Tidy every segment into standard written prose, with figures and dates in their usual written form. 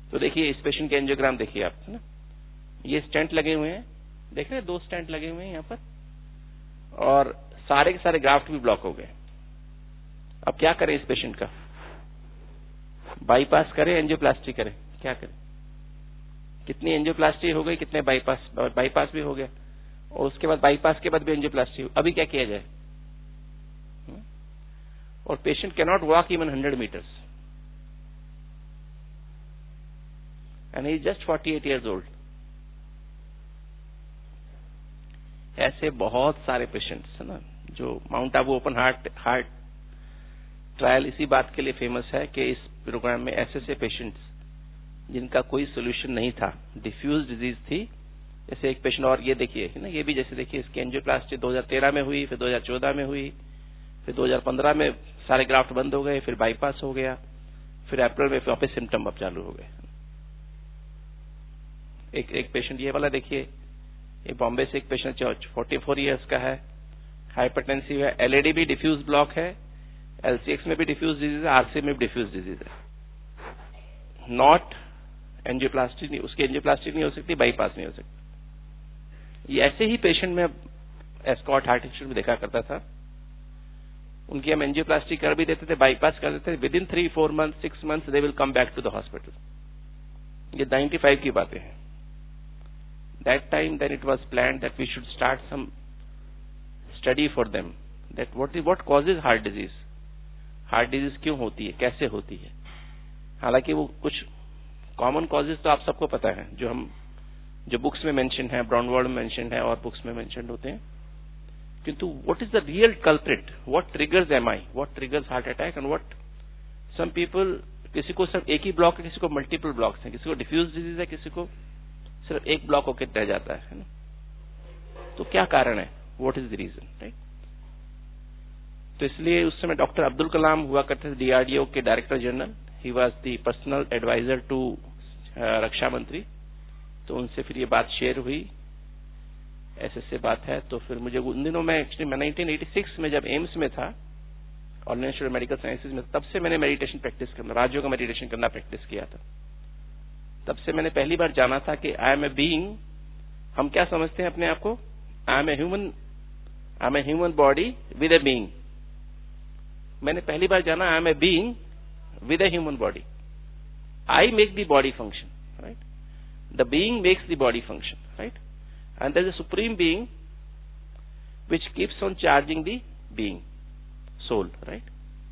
तो देखिए इस पेशेंट के एंजियोग्राम देखिए आप, है ना, ये स्टेंट लगे हुए हैं, देख रहे हैं 2 स्टेंट लगे हुए हैं यहाँ पर, और सारे के सारे ग्राफ्ट भी ब्लॉक हो गए। अब क्या करें इस पेशेंट का? बाईपास करें, एंजियोप्लास्टी करें, क्या करें? कितनी एंजियोप्लास्टी हो गई, कितने बाईपास, बाईपास भी हो गया, और उसके बाद बाईपास के बाद भी एंजियोप्लास्टी, अभी क्या किया जाए? और पेशेंट कैन नॉट वॉक इवन 100 meters and he is just 48 years old। ऐसे बहुत सारे पेशेंट्स है ना, जो Mount Abu open heart trial इसी बात के लिए फेमस है कि इस प्रोग्राम में ऐसे पेशेंट्स जिनका कोई सोल्यूशन नहीं था, डिफ्यूज डिजीज थी। जैसे एक पेशेंट, और ये देखिए ना, ये भी जैसे देखिए इसकी एंजियोप्लास्टी 2013 में हुई, फिर 2014 में हुई, फिर 2015 में सारे ग्राफ्ट बंद हो गए, फिर बाईपास हो गया, फिर अप्रैल में वापस सिम्टम अब चालू हो गए। एक पेशेंट ये वाला देखिए, ये बॉम्बे से एक पेशेंट 44 years का है, हाइपरटेंसिव है, एलएडी भी डिफ्यूज ब्लॉक है, एलसीएक्स में भी डिफ्यूज डिजीज है, आरसी में भी डिफ्यूज डिजीज है। नॉट एंजियोप्लास्टी नहीं, उसकी एंजियोप्लास्टी नहीं हो सकती, बाईपास नहीं हो सकती। ये ऐसे ही पेशेंट में एस्कॉट हार्ट इंस्टीट्यूट में देखा करता था। उनकी हम एंजियोप्लास्टी कर भी देते थे, बाईपास कर देते थे, within 3-4 months 6 months they will come back to the hospital. ये 95 की बातें हैं। That time then it was planned that we should start some study for them, that what causes heart disease, heart disease क्यों होती है, कैसे होती है। हालांकि वो कुछ कॉमन कॉजेज तो आप सबको पता है, जो बुक्स में मेंशन है, ब्राउनवर्ड में मेंशन है और बुक्स में मेंशन होते हैं, किंतु what is the real culprit, what triggers MI, what triggers heart attack, and what some people, किसी को सिर्फ एक ही ब्लॉक है, किसी को मल्टीपल ब्लॉक्स हैं, किसी को डिफ्यूज डिजीज है, किसी को सिर्फ एक ब्लॉक होकर रह जाता है ना। तो क्या कारण है, what is the reason, right. तो इसलिए उस समय डॉक्टर अब्दुल कलाम हुआ करते थे, डीआरडीओ के director general, he was the personal adviser to Raksha Mantri. तो उनसे फिर ये बात शेयर हुई, ऐसे बात है। तो फिर मुझे उन दिनों में एक्चुअली 1986 में जब एम्स में था, all India institute of medical sciences में, तब से मैंने मेडिटेशन प्रैक्टिस करना, राजयोग का मेडिटेशन करना प्रैक्टिस किया था। तब से मैंने पहली बार जाना था कि आई एम ए बीइंग, हम क्या समझते हैं अपने आप को, I am a human body with a being. मैंने पहली बार जाना, I am a being with a human body, I make the body function, right, the being makes the body function, right, and there is a supreme being which keeps on charging the being, soul, right?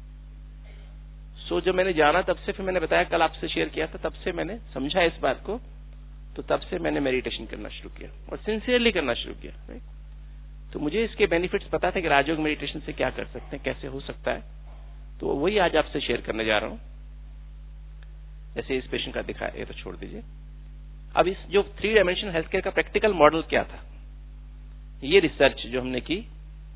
So जब मैंने जाना तब से, फिर मैंने बताया, कल आपसे शेयर किया था, तब से मैंने समझा इस बात को, तो तब से मैंने मेडिटेशन करना शुरू किया और सिंसियरली करना शुरू किया, राइट। तो मुझे इसके बेनिफिट्स पता थे कि राजयोग मेडिटेशन से क्या कर सकते हैं, कैसे हो सकता है, तो वही आज आपसे शेयर करने जा रहा हूं। जैसे इस पेशेंट का दिखाया, ये तो छोड़ दीजिए। अब इस जो 3 डायमेंशनल हेल्थ केयर का प्रैक्टिकल मॉडल क्या था, ये रिसर्च जो हमने की,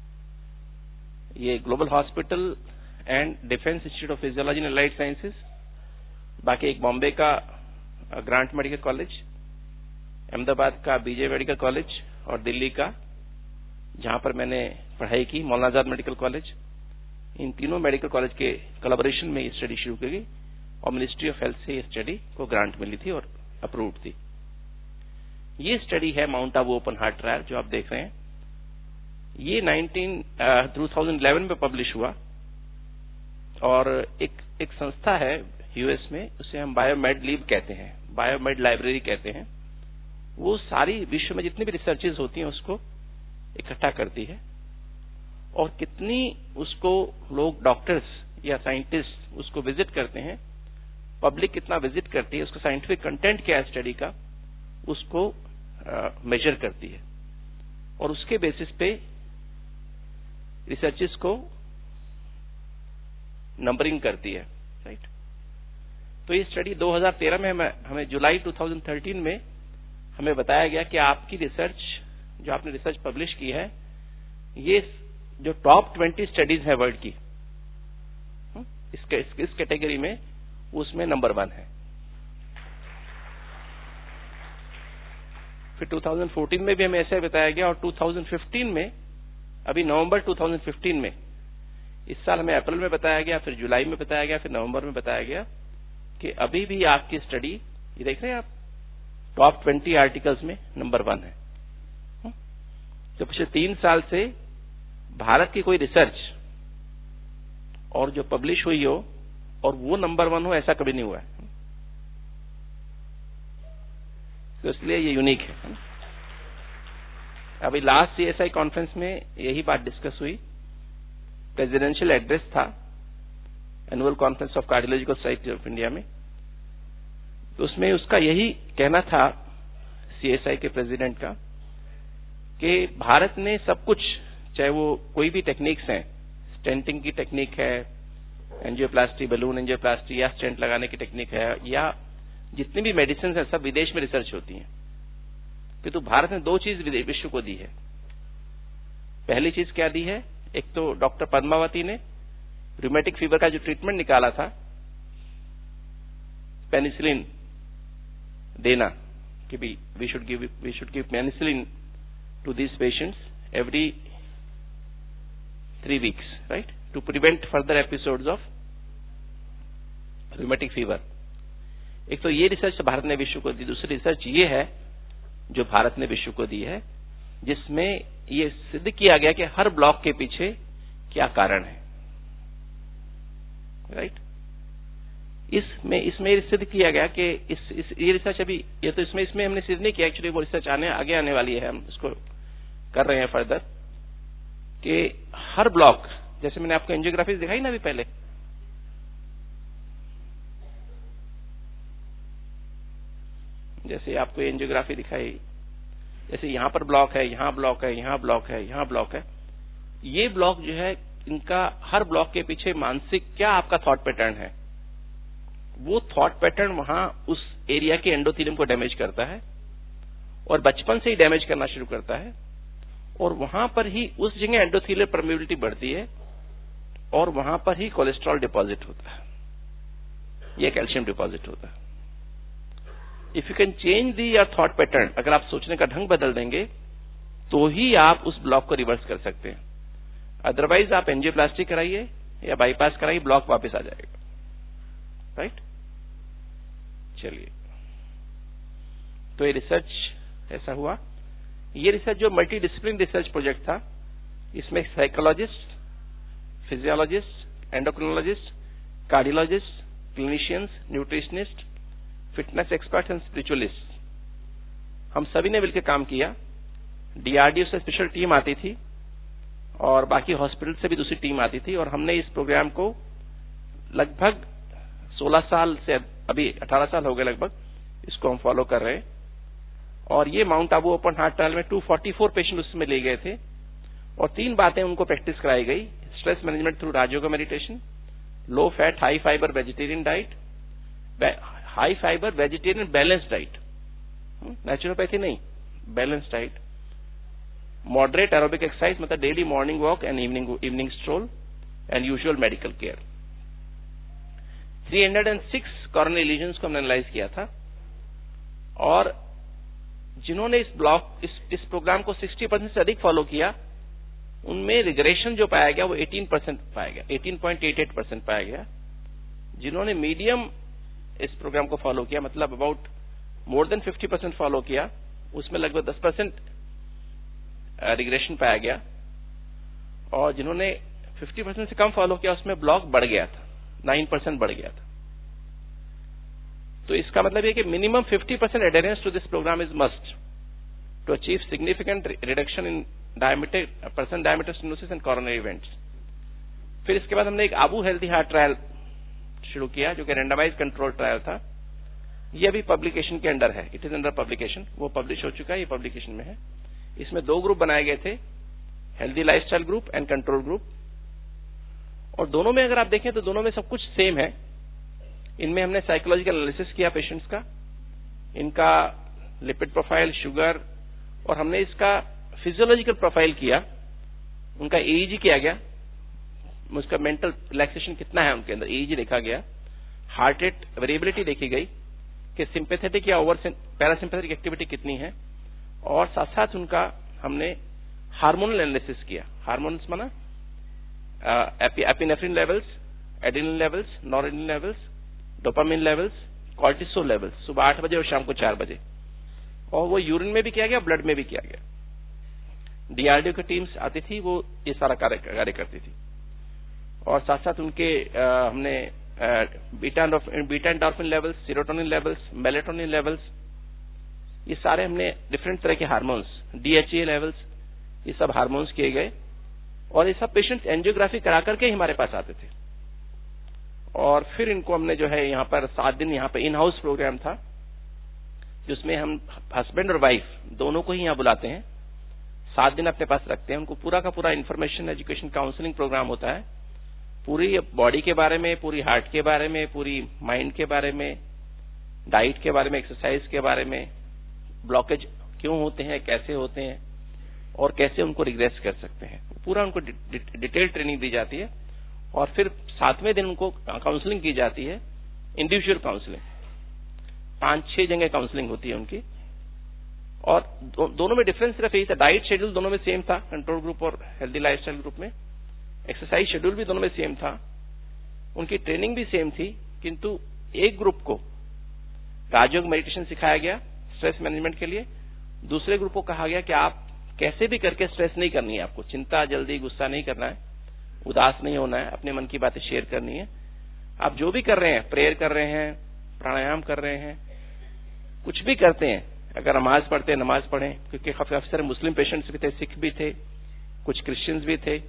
ये global hospital and defence institute of physiology and allied sciences, बाकी एक बॉम्बे का ग्रांट मेडिकल कॉलेज, अहमदाबाद का बीजे मेडिकल कॉलेज, और दिल्ली का जहां पर मैंने पढ़ाई की मौलाना आजाद मेडिकल कॉलेज, इन तीनों मेडिकल कॉलेज के कोलैबोरेशन में ये स्टडी शुरू की गई और मिनिस्ट्री ऑफ हेल्थ से ये स्टडी को ग्रांट मिली थी और अप्रूव्ड थी। ये स्टडी है mount Abu open heart trial जो आप देख रहे हैं। ये 2011 में पब्लिश हुआ और एक संस्था है यूएस में, उसे हम बायोमेड लीब कहते हैं, बायोमेड लाइब्रेरी कहते हैं। वो सारी विश्व में जितनी भी रिसर्चेज होती हैं उसको इकट्ठा करती है और कितनी उसको लोग, डॉक्टर्स या साइंटिस्ट उसको विजिट करते हैं, पब्लिक कितना विजिट करती है, उसका साइंटिफिक कंटेंट क्या है स्टडी का, उसको मेजर करती है और उसके बेसिस पे रिसर्चेस को नंबरिंग करती है, राइट। तो ये स्टडी 2013 में हमें जुलाई 2013 में हमें बताया गया कि आपकी रिसर्च, जो आपने रिसर्च पब्लिश की है, ये जो टॉप 20 स्टडीज है वर्ल्ड की, इस कैटेगरी में, उसमें नंबर 1 है। फिर 2014 में भी हमें ऐसे बताया गया और 2015 में, अभी नवंबर 2015 में, इस साल हमें अप्रैल में बताया गया, फिर जुलाई में बताया गया, फिर नवंबर में बताया गया कि अभी भी आपकी स्टडी ये देख रहे हैं आप, टॉप 20 आर्टिकल्स में नंबर 1 है। तो पिछले 3 साल से भारत की कोई रिसर्च और जो पब्लिश हुई हो और वो नंबर 1 हो, ऐसा कभी नहीं हुआ है। तो इसलिए ये यूनिक है। अभी लास्ट CSI कॉन्फ्रेंस में यही बात डिस्कस हुई। प्रेसिडेंशियल एड्रेस था annual conference of cardiological society of India में। तो उसमें उसका यही कहना था CSI के प्रेसिडेंट का कि भारत ने सब कुछ, चाहे वो कोई भी टेक्निक्स हैं, स्टेंटिंग की टेक्निक है, एंजियोप्लास्टी, बलून एंजियोप्लास्टी या स्टेंट लगाने की टेक्निक है, या जितनी भी मेडिसिन है सब विदेश में रिसर्च होती हैं। किंतु भारत ने 2 चीज विश्व को दी है। पहली चीज क्या दी है? एक तो डॉक्टर पद्मावती ने रूमेटिक फीवर का जो ट्रीटमेंट निकाला था, पेनिसिलिन देना, कि we should give penicillin to these patients every 3 weeks, right, to prevent further episodes of rheumatic fever. एक तो ये रिसर्च भारत ने विश्व को दी। दूसरी रिसर्च ये है जो भारत ने विश्व को दी है, जिसमें ये सिद्ध किया गया कि हर ब्लॉक के पीछे क्या कारण है, राइट। इसमें सिद्ध किया गया कि ये रिसर्च अभी ये तो इसमें हमने सिद्ध नहीं किया, एक्चुअली वो रिसर्च आगे आने वाली है, हम इसको कर रहे हैं फर्दर, कि हर ब्लॉक, जैसे मैंने आपको एंजियोग्राफी दिखाई ना अभी पहले, जैसे आपको एंजियोग्राफी दिखाई, जैसे यहां पर ब्लॉक है, यहां ब्लॉक है, यहां ब्लॉक है, यहां ब्लॉक है। ये ब्लॉक जो है, इनका हर ब्लॉक के पीछे मानसिक क्या आपका थॉट पैटर्न है, वो थॉट पैटर्न वहां उस एरिया के एंडोथेलियम को डैमेज करता है और बचपन से ही डैमेज करना शुरू करता है, और वहां पर ही उस जगह एंडोथेलियल परमेबिलिटी बढ़ती है और वहां पर ही कोलेस्ट्रॉल डिपॉजिट होता है, यह कैल्शियम डिपॉजिट होता है। If you can change the your thought pattern, अगर आप सोचने का ढंग बदल देंगे तो ही आप उस ब्लॉक को रिवर्स कर सकते हैं। अदरवाइज आप एंजियोप्लास्टी कराइए या बाईपास कराइए, ब्लॉक वापस आ जाएगा, राइट। चलिए, तो ये रिसर्च ऐसा हुआ। ये रिसर्च जो मल्टी डिसिप्लिन रिसर्च प्रोजेक्ट था, इसमें psychologist, physiologist, endocrinologist, cardiologist, clinicians, nutritionist, fitness expert and spiritualist, हम सभी ने मिलकर काम किया। DRDO से स्पेशल टीम आती थी और बाकी हॉस्पिटल से भी दूसरी टीम आती थी, और हमने इस प्रोग्राम को लगभग 16 साल से, अभी 18 साल हो गए लगभग, इसको हम फॉलो कर रहे हैं। और ये mount Abu open heart trial में 244 पेशेंट उसमें ले गए थे, और 3 बातें उनको प्रैक्टिस कराई गई: stress management through Rajyoga meditation, low fat high fibre vegetarian diet, high fibre vegetarian balance diet, naturopathy नहीं, balance diet, moderate aerobic exercise, मतलब daily morning walk and evening stroll, and usual medical care. 306 coronary lesions को हमने analyse किया था, और जिन्होंने इस programme को 60% से अधिक फॉलो किया, उनमें रिग्रेशन जो पाया गया वो 18% पाया गया, 18.88% पाया गया। जिन्होंने मीडियम इस प्रोग्राम को फॉलो किया, मतलब अबाउट मोर देन 50% फॉलो किया, उसमें लगभग 10% रिग्रेशन पाया गया, और जिन्होंने 50% से कम फॉलो किया, उसमें ब्लॉक बढ़ गया था, 9% बढ़ गया था। तो इसका मतलब है कि minimum 50% adherence to this programme is must to achieve significant reduction in percent diameter stenosis and coronary events. फिर इसके बाद हमने एक आबू हेल्थी हार्ट ट्रायल शुरू किया, जो कि रैंडमाइज कंट्रोल ट्रायल था। ये अभी पब्लिकेशन के अंडर है, इट इज अंडर पब्लिकेशन, वो पब्लिश हो चुका है, ये पब्लिकेशन में है। इसमें 2 ग्रुप बनाए गए थे, healthy lifestyle group and control group, और दोनों में अगर आप देखें तो दोनों में सब कुछ सेम है। इनमें हमने साइकोलॉजिकल एनालिसिस किया पेशेंट्स का, इनका लिपिड प्रोफाइल, शुगर, और हमने इसका फिजियोलॉजिकल प्रोफाइल किया, उनका EEG किया गया, उसका मेंटल रिलैक्सेशन कितना है उनके अंदर, EEG देखा गया, हार्ट रेट वेरिएबिलिटी देखी गई कि सिंपैथेटिक या ओवर पैरासिम्पैथेटिक एक्टिविटी कितनी है, और साथ साथ उनका हमने हार्मोनल एनालिसिस किया। हार्मोन्स माना epinephrine levels, adrenaline levels, noradrenaline levels, dopamine levels, cortisol level सुबह 8 बजे और शाम को 4 बजे, और वो यूरिन में भी किया गया, ब्लड में भी किया गया। डीआरडीओ की टीम्स आती थी, वो ये सारा कार्य करती थी। और साथ साथ उनके हमने beta endorphin levels, serotonin levels, melatonin levels, ये सारे हमने डिफरेंट तरह के हार्मोन्स, डीएचए लेवल्स, ये सब हार्मोन्स किए गए। और ये सब पेशेंट्स एंजियोग्राफी करा करके हमारे पास आते थे। और फिर इनको हमने जो है यहाँ पर 7 दिन यहाँ पे इन हाउस प्रोग्राम था, जिसमें हम हस्बैंड और वाइफ दोनों को ही यहाँ बुलाते हैं, 7 दिन अपने पास रखते हैं। उनको पूरा का पूरा इंफॉर्मेशन, एजुकेशन, काउंसलिंग प्रोग्राम होता है, पूरी बॉडी के बारे में, पूरी हार्ट के बारे में, पूरी माइंड के बारे में, डाइट के बारे में, एक्सरसाइज के बारे में, ब्लॉकेज क्यों होते हैं, कैसे होते हैं और कैसे उनको रिग्रेस कर सकते हैं, पूरा उनको डिटेल ट्रेनिंग दी जाती है। और फिर 7वें दिन उनको काउंसलिंग की जाती है, इंडिविजुअल काउंसलिंग, 5-6 जगह काउंसलिंग होती है उनकी। और दोनों में डिफरेंस सिर्फ यही था, डाइट शेड्यूल दोनों में सेम था, कंट्रोल ग्रुप और हेल्दी लाइफस्टाइल ग्रुप में, एक्सरसाइज शेड्यूल भी दोनों में सेम था, उनकी ट्रेनिंग भी सेम थी। किंतु एक ग्रुप को राजयोग मेडिटेशन सिखाया गया स्ट्रेस मैनेजमेंट के लिए, दूसरे ग्रुप को कहा गया कि आप कैसे भी करके स्ट्रेस नहीं करनी है, आपको चिंता, जल्दी गुस्सा नहीं करना है, उदास नहीं होना है, अपने मन की बातें शेयर करनी है। आप जो भी कर रहे हैं, प्रेयर कर रहे हैं, प्राणायाम कर रहे हैं, कुछ भी करते हैं, अगर नमाज पढ़ते हैं नमाज पढ़ें, क्योंकि काफी अक्सर मुस्लिम पेशेंट्स भी थे, सिख भी थे, कुछ क्रिश्चियंस भी थे,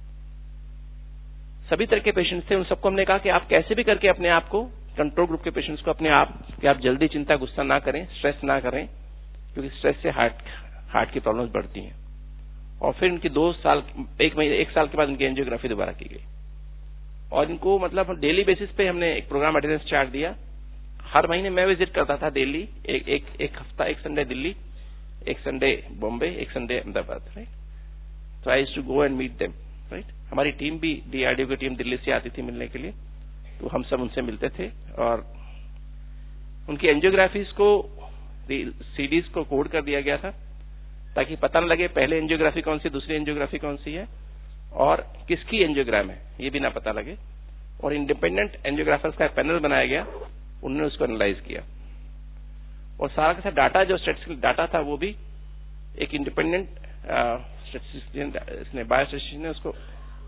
सभी तरह के पेशेंट्स थे। उन सबको हमने कहा कि आप कैसे भी करके अपने आप को, कंट्रोल ग्रुप के पेशेंट्स को अपने आप कि आप जल्दी चिंता गुस्सा ना करें, स्ट्रेस ना करें, क्योंकि स्ट्रेस से हार्ट की प्रॉब्लम्स बढ़ती हैं। और फिर इनकी 1 साल के बाद इनकी एंजियोग्राफी दोबारा की गई। और इनको मतलब डेली बेसिस पे हमने एक प्रोग्राम अटेंडेंस चार्ट दिया। हर महीने मैं विजिट करता था दिल्ली, एक हफ्ता, एक संडे दिल्ली, एक संडे बॉम्बे, एक संडे अहमदाबाद, राइट। तो I used to go and meet them, right. हमारी टीम भी, डीआरडीओ की टीम दिल्ली से आती थी मिलने के लिए, तो हम सब उनसे मिलते थे और उनकी एंजियोग्राफीज को, सीडीज को कोड कर दिया गया था, ताकि पता न लगे पहले एंजियोग्राफी कौन सी, दूसरी एंजियोग्राफी कौन सी है और किसकी एंजियोग्राम है, ये भी ना पता लगे। और इंडिपेंडेंट एंजियोग्राफर्स का पैनल बनाया गया, उन्होंने उसको एनालाइज किया। और सारा का सारा डाटा, जो स्टैटिस्टिकल डाटा था, वो भी एक इंडिपेंडेंट बायोस्टैटिस्टिशियन ने उसको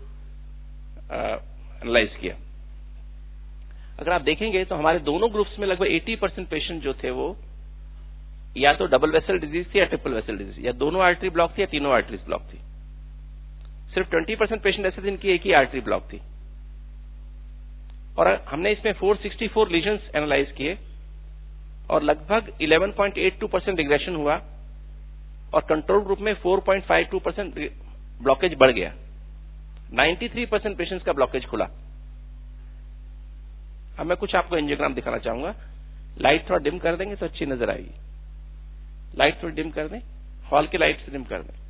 एनालाइज किया। अगर आप देखेंगे तो हमारे दोनों ग्रुप्स में लगभग 80% पेशेंट जो थे वो या तो डबल वेसल डिजीज थी या ट्रिपल वेसल डिजीज, या दोनों आर्टरी ब्लॉक थी या तीनों आर्टरीज ब्लॉक थी। सिर्फ 20% पेशेंट ऐसे थे जिनकी एक ही आर्टरी ब्लॉक थी। और हमने इसमें 464 लीजन्स एनालाइज किए और लगभग 11.82% रिग्रेशन हुआ और कंट्रोल ग्रुप में 4.52% ब्लॉकेज बढ़ गया। 93% पेशेंट्स का ब्लॉकेज खुला। अब मैं कुछ आपको एंजियोग्राम दिखाना चाहूंगा। लाइट थोड़ा डिम कर देंगे तो अच्छी नजर आएगी। लाइट थोड़ी डिम कर दें, हॉल की लाइट डिम कर दें,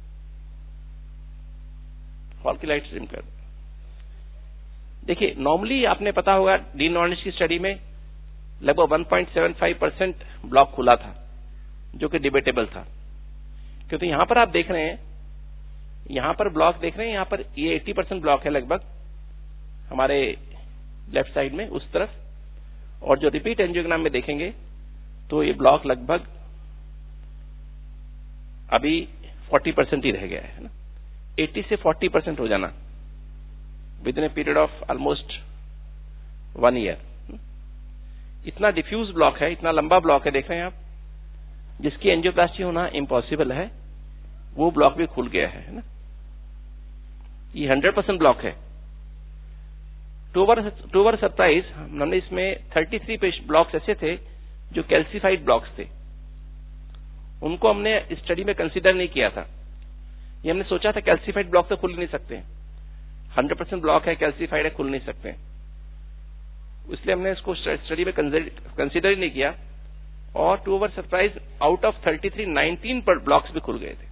हॉल की लाइट डिम कर दें। देखिए, नॉर्मली आपने पता होगा डी नॉलेज की स्टडी में लगभग 1.75% ब्लॉक खुला था, जो कि डिबेटेबल था, क्योंकि यहां पर आप देख रहे हैं, यहां पर ब्लॉक देख रहे हैं, यहां पर ये 80% ब्लॉक है लगभग हमारे लेफ्ट साइड में उस तरफ। और जो रिपीट एंजियोग्राम में देखेंगे तो ये ब्लॉक लगभग अभी 40% ही रह गया है ना। 80 से 40% हो जाना within a period of almost 1 year. इतना डिफ्यूज ब्लॉक है, इतना लंबा ब्लॉक है, देख रहे हैं आप, जिसकी एंजियोप्लास्टी होना इम्पॉसिबल है, वो ब्लॉक भी खुल गया है ना। ये 100% ब्लॉक है। टू ओवर सरप्राइज हमने इसमें 33 ब्लॉक्स ऐसे थे जो कैल्सिफाइड ब्लॉक्स थे, उनको हमने स्टडी में कंसीडर नहीं किया था। ये हमने सोचा था कैल्सिफाइड ब्लॉक तो खुल नहीं सकते, 100% ब्लॉक है, कैल्सिफाइड है, खुल नहीं सकते, इसलिए हमने इसको स्टडी में कंसीडर ही नहीं किया। और to our surprise out of 33 19 पर ब्लॉक्स भी खुल गए थे।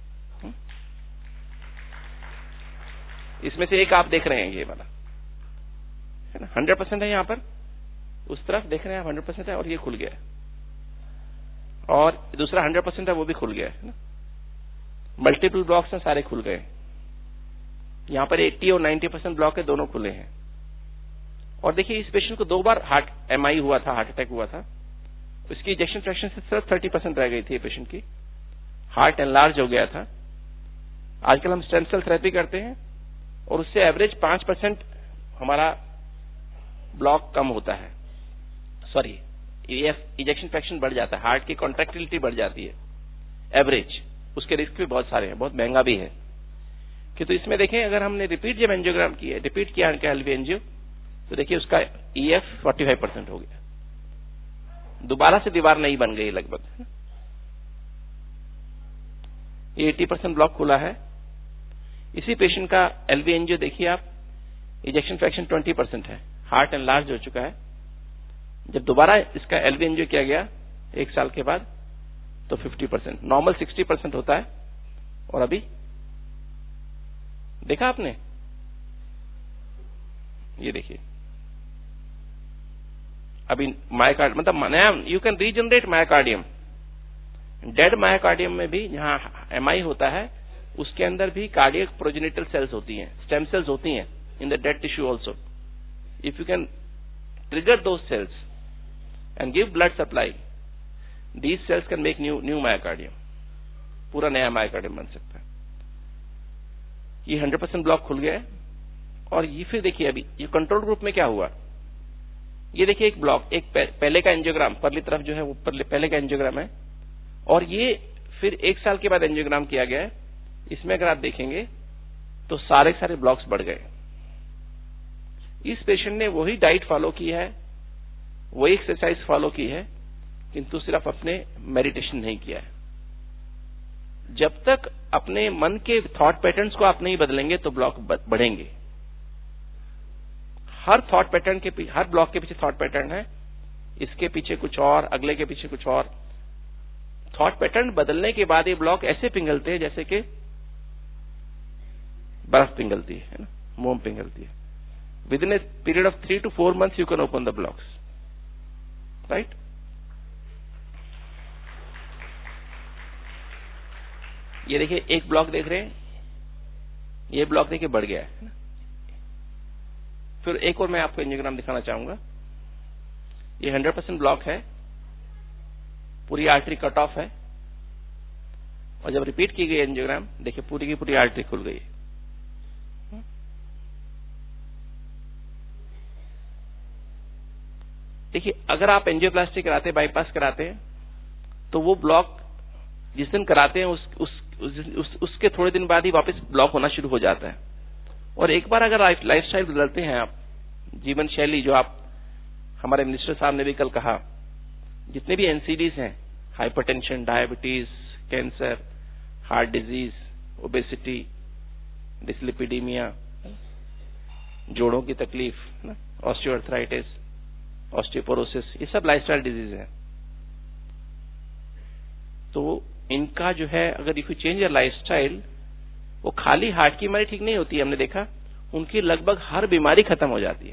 इसमें से एक आप देख रहे हैं, ये वाला है ना, 100% है, यहां पर उस तरफ देख रहे हैं आप 100% है और ये खुल गया है। और दूसरा 100% है, वो भी खुल गया है ना। मल्टीपल ब्लॉक्स हैं, सारे खुल गए। यहां पर 80 और 90% ब्लॉक है, दोनों खुले हैं। और देखिए इस पेशेंट को 2 बार हार्ट MI हुआ था, हार्ट अटैक हुआ था, इसकी इजेक्शन फ्रैक्शन से सिर्फ 30% रह गई थी पेशेंट की, हार्ट एनलार्ज हो गया था। आजकल हम स्टेम सेल थेरेपी करते हैं और उससे एवरेज 5% हमारा ब्लॉक कम होता है, सॉरी इजेक्शन फ्रैक्शन बढ़ जाता है, हार्ट की कॉन्ट्रैक्टिलिटी बढ़ जाती है एवरेज। उसके रिस्क भी बहुत सारे हैं, बहुत महंगा भी है। कि तो इसमें देखें अगर हमने रिपीट जब एंजियोग्राम किया, रिपीट किया LV एंजियो, तो देखिए उसका EF 45% हो गया, दोबारा से दीवार नहीं बन गई लगभग। ये 80% ब्लॉक खुला है। इसी पेशेंट का LV एंजियो देखिए आप, इजेक्शन फ्रैक्शन 20% है, हार्ट एनलार्ज हो चुका है। जब दोबारा इसका LV एंजियो किया गया 1 साल के बाद तो 50%, नॉर्मल 60% होता है। और अभी देखा आपने, ये देखिए अभी मायोकार्ड मतलब नया, you can regenerate myocardium. Dead myocardium में भी जहां MI होता है उसके अंदर भी कार्डियक प्रोजेनिटल सेल्स होती हैं, स्टेम सेल्स होती हैं in the dead tissue also. If you can trigger those cells and give blood supply, these cells can make new myocardium, पूरा नया मायोकार्डियम बन सकता है। ये 100% ब्लॉक खुल गया है। और ये फिर देखिए अभी ये कंट्रोल ग्रुप में क्या हुआ, ये देखिए एक ब्लॉक, एक पहले का एंजियोग्राम, परली तरफ जो है वो पहले का एंजियोग्राम है, और ये फिर 1 साल के बाद एंजियोग्राम किया गया है। इसमें अगर आप देखेंगे तो सारे ब्लॉक्स बढ़ गए। इस पेशेंट ने वही डाइट फॉलो की है, वही एक्सरसाइज फॉलो की है, किंतु सिर्फ अपने मेडिटेशन नहीं किया है। जब तक अपने मन के थॉट पैटर्न्स को आप नहीं बदलेंगे तो ब्लॉक बढ़ेंगे। हर थॉट पैटर्न के हर ब्लॉक के पीछे थॉट पैटर्न है, इसके पीछे कुछ और, अगले के पीछे कुछ और। थॉट पैटर्न बदलने के बाद ये ब्लॉक ऐसे पिघलते हैं जैसे कि बर्फ पिघलती है ना, मोम पिघलती है। Within a period of 3 to 4 months you can open the blocks, right. ये देखिए एक ब्लॉक देख रहे हैं, ये ब्लॉक देखिए बढ़ गया है ना। फिर एक और मैं आपको एंजियोग्राम दिखाना चाहूंगा। ये 100% ब्लॉक है, पूरी आर्टरी कट ऑफ है, और जब रिपीट की गई एंजियोग्राम देखिए पूरी की पूरी आर्टरी खुल गई है। देखिए अगर आप एंजियोप्लास्टी कराते, बाईपास कराते हैं, तो वो ब्लॉक जिस दिन कराते हैं उसके थोड़े दिन बाद ही वापस ब्लॉक होना शुरू हो जाता है। और एक बार अगर लाइफस्टाइल बदलते हैं आप, जीवन शैली, जो आप हमारे मिनिस्टर साहब ने भी कल कहा, जितने भी NCDs हैं, hypertension, diabetes, cancer, heart disease, obesity, dyslipidaemia, जोड़ों की तकलीफ, ऑस्टियोआर्थराइटिस, ऑस्टियोपोरोसिस, ये सब लाइफस्टाइल डिजीज है। तो इनका जो है, अगर if you change your lifestyle, वो खाली हार्ट की बीमारी ठीक नहीं होती है, हमने देखा उनकी लगभग हर बीमारी खत्म हो जाती है।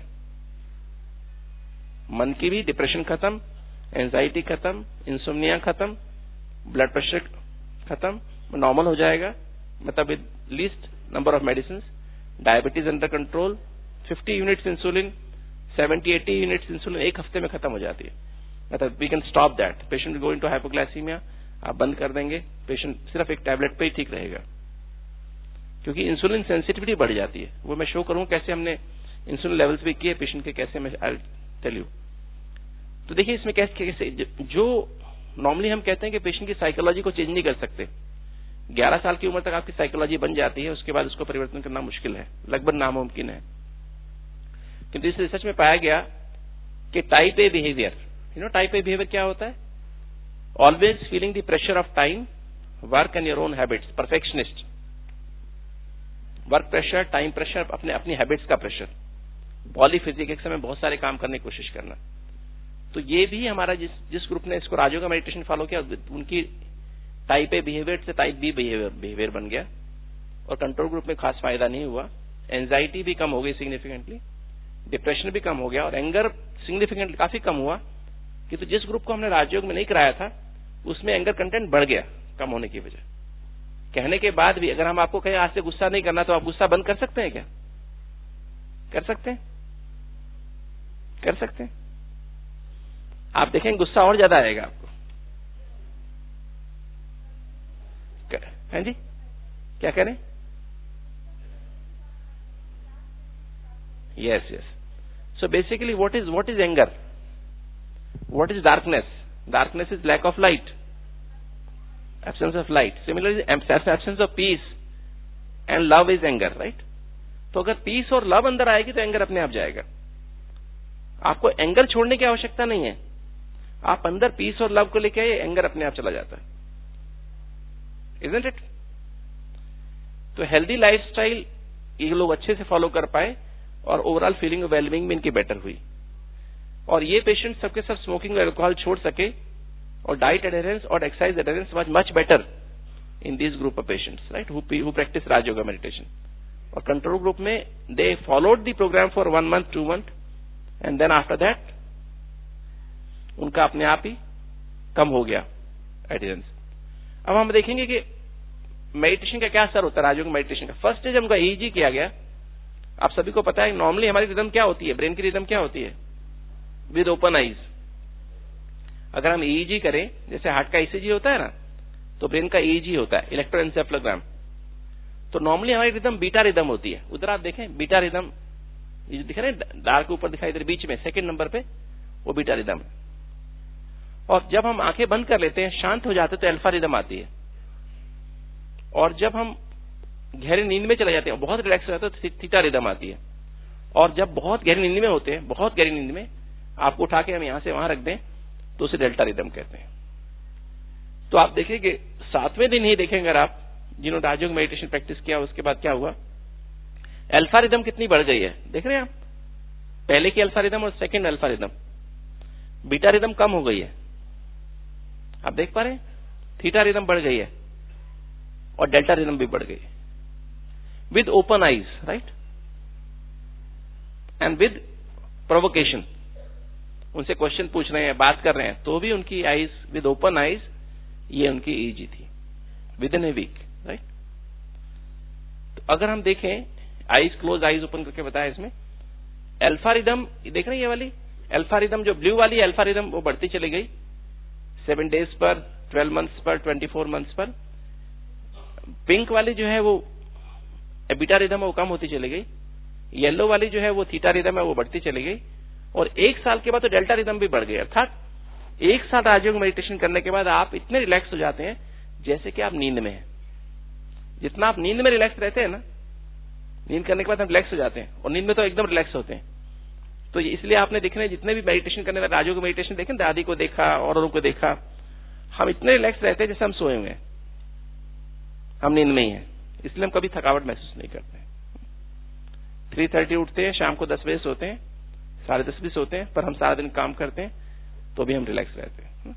मन की भी, डिप्रेशन खत्म, एंजाइटी खत्म, इंसोम्निया खत्म, ब्लड प्रेशर खत्म, नॉर्मल हो जाएगा, मतलब with least number of medicine. Diabetes under control, 50 units insulin, 70-80 units insulin एक हफ्ते में खत्म हो जाती है। मतलब we can stop that. Patient go into hypoglycaemia, आप बंद कर देंगे, पेशेंट सिर्फ एक टैबलेट पे ही ठीक रहेगा, क्योंकि इंसुलिन सेंसिटिविटी बढ़ जाती है। वो मैं शो करूं कैसे हमने इंसुलिन लेवल्स भी किए पेशेंट के, कैसे मैं आई टेल यू। तो देखिए इसमें कैसे जो नॉर्मली हम कहते हैं कि पेशेंट की साइकोलॉजी को चेंज नहीं कर सकते, 11 साल की उम्र तक आपकी साइकोलॉजी बन जाती है, उसके बाद उसको परिवर्तन करना मुश्किल है, लगभग नामुमकिन है। किंतु इस रिसर्च में पाया गया कि type A behaviour, type A behaviour क्या होता है? Always feeling the pressure of time, work and your own habits, perfectionist. Work pressure, time pressure, अपनी हैबिट्स का प्रेशर, पॉलीफिजिक, एक समय बहुत सारे काम करने की कोशिश करना। तो ये भी हमारा जिस ग्रुप ने इसको राजयोग मेडिटेशन फॉलो किया, उनकी टाइप ए बिहेवियर से टाइप बी बिहेवियर बन गया, और कंट्रोल ग्रुप में खास फायदा नहीं हुआ। एंजाइटी भी कम हो गई सिग्निफिकेंटली, डिप्रेशन भी कम हो गया, और एंगर सिग्निफिकेंटली काफी कम हुआ। कि तो जिस ग्रुप को हमने राजयोग में नहीं कराया था उसमें एंगर कंटेंट बढ़ गया कम होने की वजह। कहने के बाद भी अगर हम आपको कहें आज से गुस्सा नहीं करना, तो आप गुस्सा बंद कर सकते हैं क्या? कर सकते हैं? कर सकते हैं। आप देखेंगे गुस्सा और ज्यादा आएगा आपको। हैं जी, क्या कह रहे हैं? Yes, yes. So basically, what is anger? What is darkness? Darkness is lack of light, absence of light. Similarly, absence of peace and love is anger, right? तो अगर पीस और लव अंदर आएगी तो एंगर अपने आप जाएगा। आपको एंगर छोड़ने की आवश्यकता नहीं है, आप अंदर पीस और लव को लेके आए, एंगर अपने आप चला जाता है। Isn't it? तो हेल्दी लाइफस्टाइल ये लोग अच्छे से फॉलो कर पाए और ओवरऑल फीलिंग ऑफ वेलबींग में इनकी बेटर हुई, और ये पेशेंट सबके सब स्मोकिंग और अल्कोहल छोड़ सके, और डाइट एडहेरेंस और exercise adherence was much better in this group of patients, right, who practise Rajyoga meditation. और कंट्रोल ग्रुप में they followed the programme for 1 month 2 month and then after that उनका अपने आप ही कम हो गया एडहेरेंस। अब हम देखेंगे कि मेडिटेशन का क्या असर होता है, राजयोग मेडिटेशन का। फर्स्ट स्टेज हमका ईईजी किया गया। आप सभी को पता है नॉर्मली हमारी रिदम क्या होती है, ब्रेन की रिदम क्या होती है, विद ओपन आईज। अगर हम ईईजी करें, जैसे हार्ट का ईसीजी होता है ना, तो ब्रेन का ईईजी होता है, इलेक्ट्रोएन्सेफेलोग्राम। तो नॉर्मली हमारी रिदम बीटा रिदम होती है। उधर आप देखें बीटा रिदम, ये जो दिख रहे हैं डार्क ऊपर दिखाई दे रहे बीच में सेकंड नंबर पे, वो बीटा रिदम है। और जब हम आंखें बंद कर लेते हैं, शांत हो जाते हैं, तो अल्फा रिदम आती है। और जब हम गहरी नींद में चले जाते हैं, बहुत रिलैक्स हो जाते हैं, तो थीटा रिदम आती है। और जब बहुत गहरी नींद में होते हैं, बहुत गहरी नींद में आपको उठा के हम यहां से वहां रख दें, तो उसे डेल्टा रिदम कहते हैं। तो आप देखिए कि 7वें दिन ही देखेंगे अगर आप, जिन्होंने राजयोग मेडिटेशन प्रैक्टिस किया, उसके बाद क्या हुआ, अल्फा रिदम कितनी बढ़ गई है, देख रहे हैं आप, पहले की अल्फा रिदम और second alpha rhythm. Beta rhythm कम हो गई है, आप देख पा रहे हैं, थीटा रिदम बढ़ गई है और डेल्टा रिदम भी बढ़ गई, with open eyes, right, and with provocation. उनसे क्वेश्चन पूछ रहे हैं, बात कर रहे हैं, तो भी उनकी आईज विद ओपन आईज, ये उनकी ईजी थी within a week, right. तो अगर हम देखें, आईज क्लोज, आईज ओपन करके बताया इसमें, अल्फा रिदम देख रहे हैं, ये वाली अल्फा रिदम जो ब्लू वाली अल्फा रिदम वो बढ़ती चली गई 7 days पर, 12 months पर, 24 months पर। पिंक वाली जो है वो बीटा रिदम है, वो कम होती चली गई। येलो वाली जो है वो थीटा रिदम है, वो बढ़ती चली गई। और 1 साल के बाद तो डेल्टा रिदम भी बढ़ गई। अर्थात 1 साल राजयोग मेडिटेशन करने के बाद आप इतने रिलैक्स हो जाते हैं जैसे कि आप नींद में हैं। जितना आप नींद में रिलैक्स रहते हैं ना, नींद करने के बाद हम रिलैक्स हो जाते हैं, और नींद में तो एकदम रिलैक्स होते हैं। तो इसलिए आपने देखने जितने भी मेडिटेशन करने वाले राजयोग मेडिटेशन देखें, दादी को देखा और को देखा, हम इतने रिलैक्स रहते हैं जैसे हम सोए हुए हैं, हम नींद में ही हैं। इसलिए हम कभी थकावट महसूस नहीं करते। 3:30 उठते हैं, शाम को 10 बजे सोते हैं, 10:30 भी सोते हैं, पर हम सारा दिन काम करते हैं, तो भी हम रिलैक्स रहते हैं।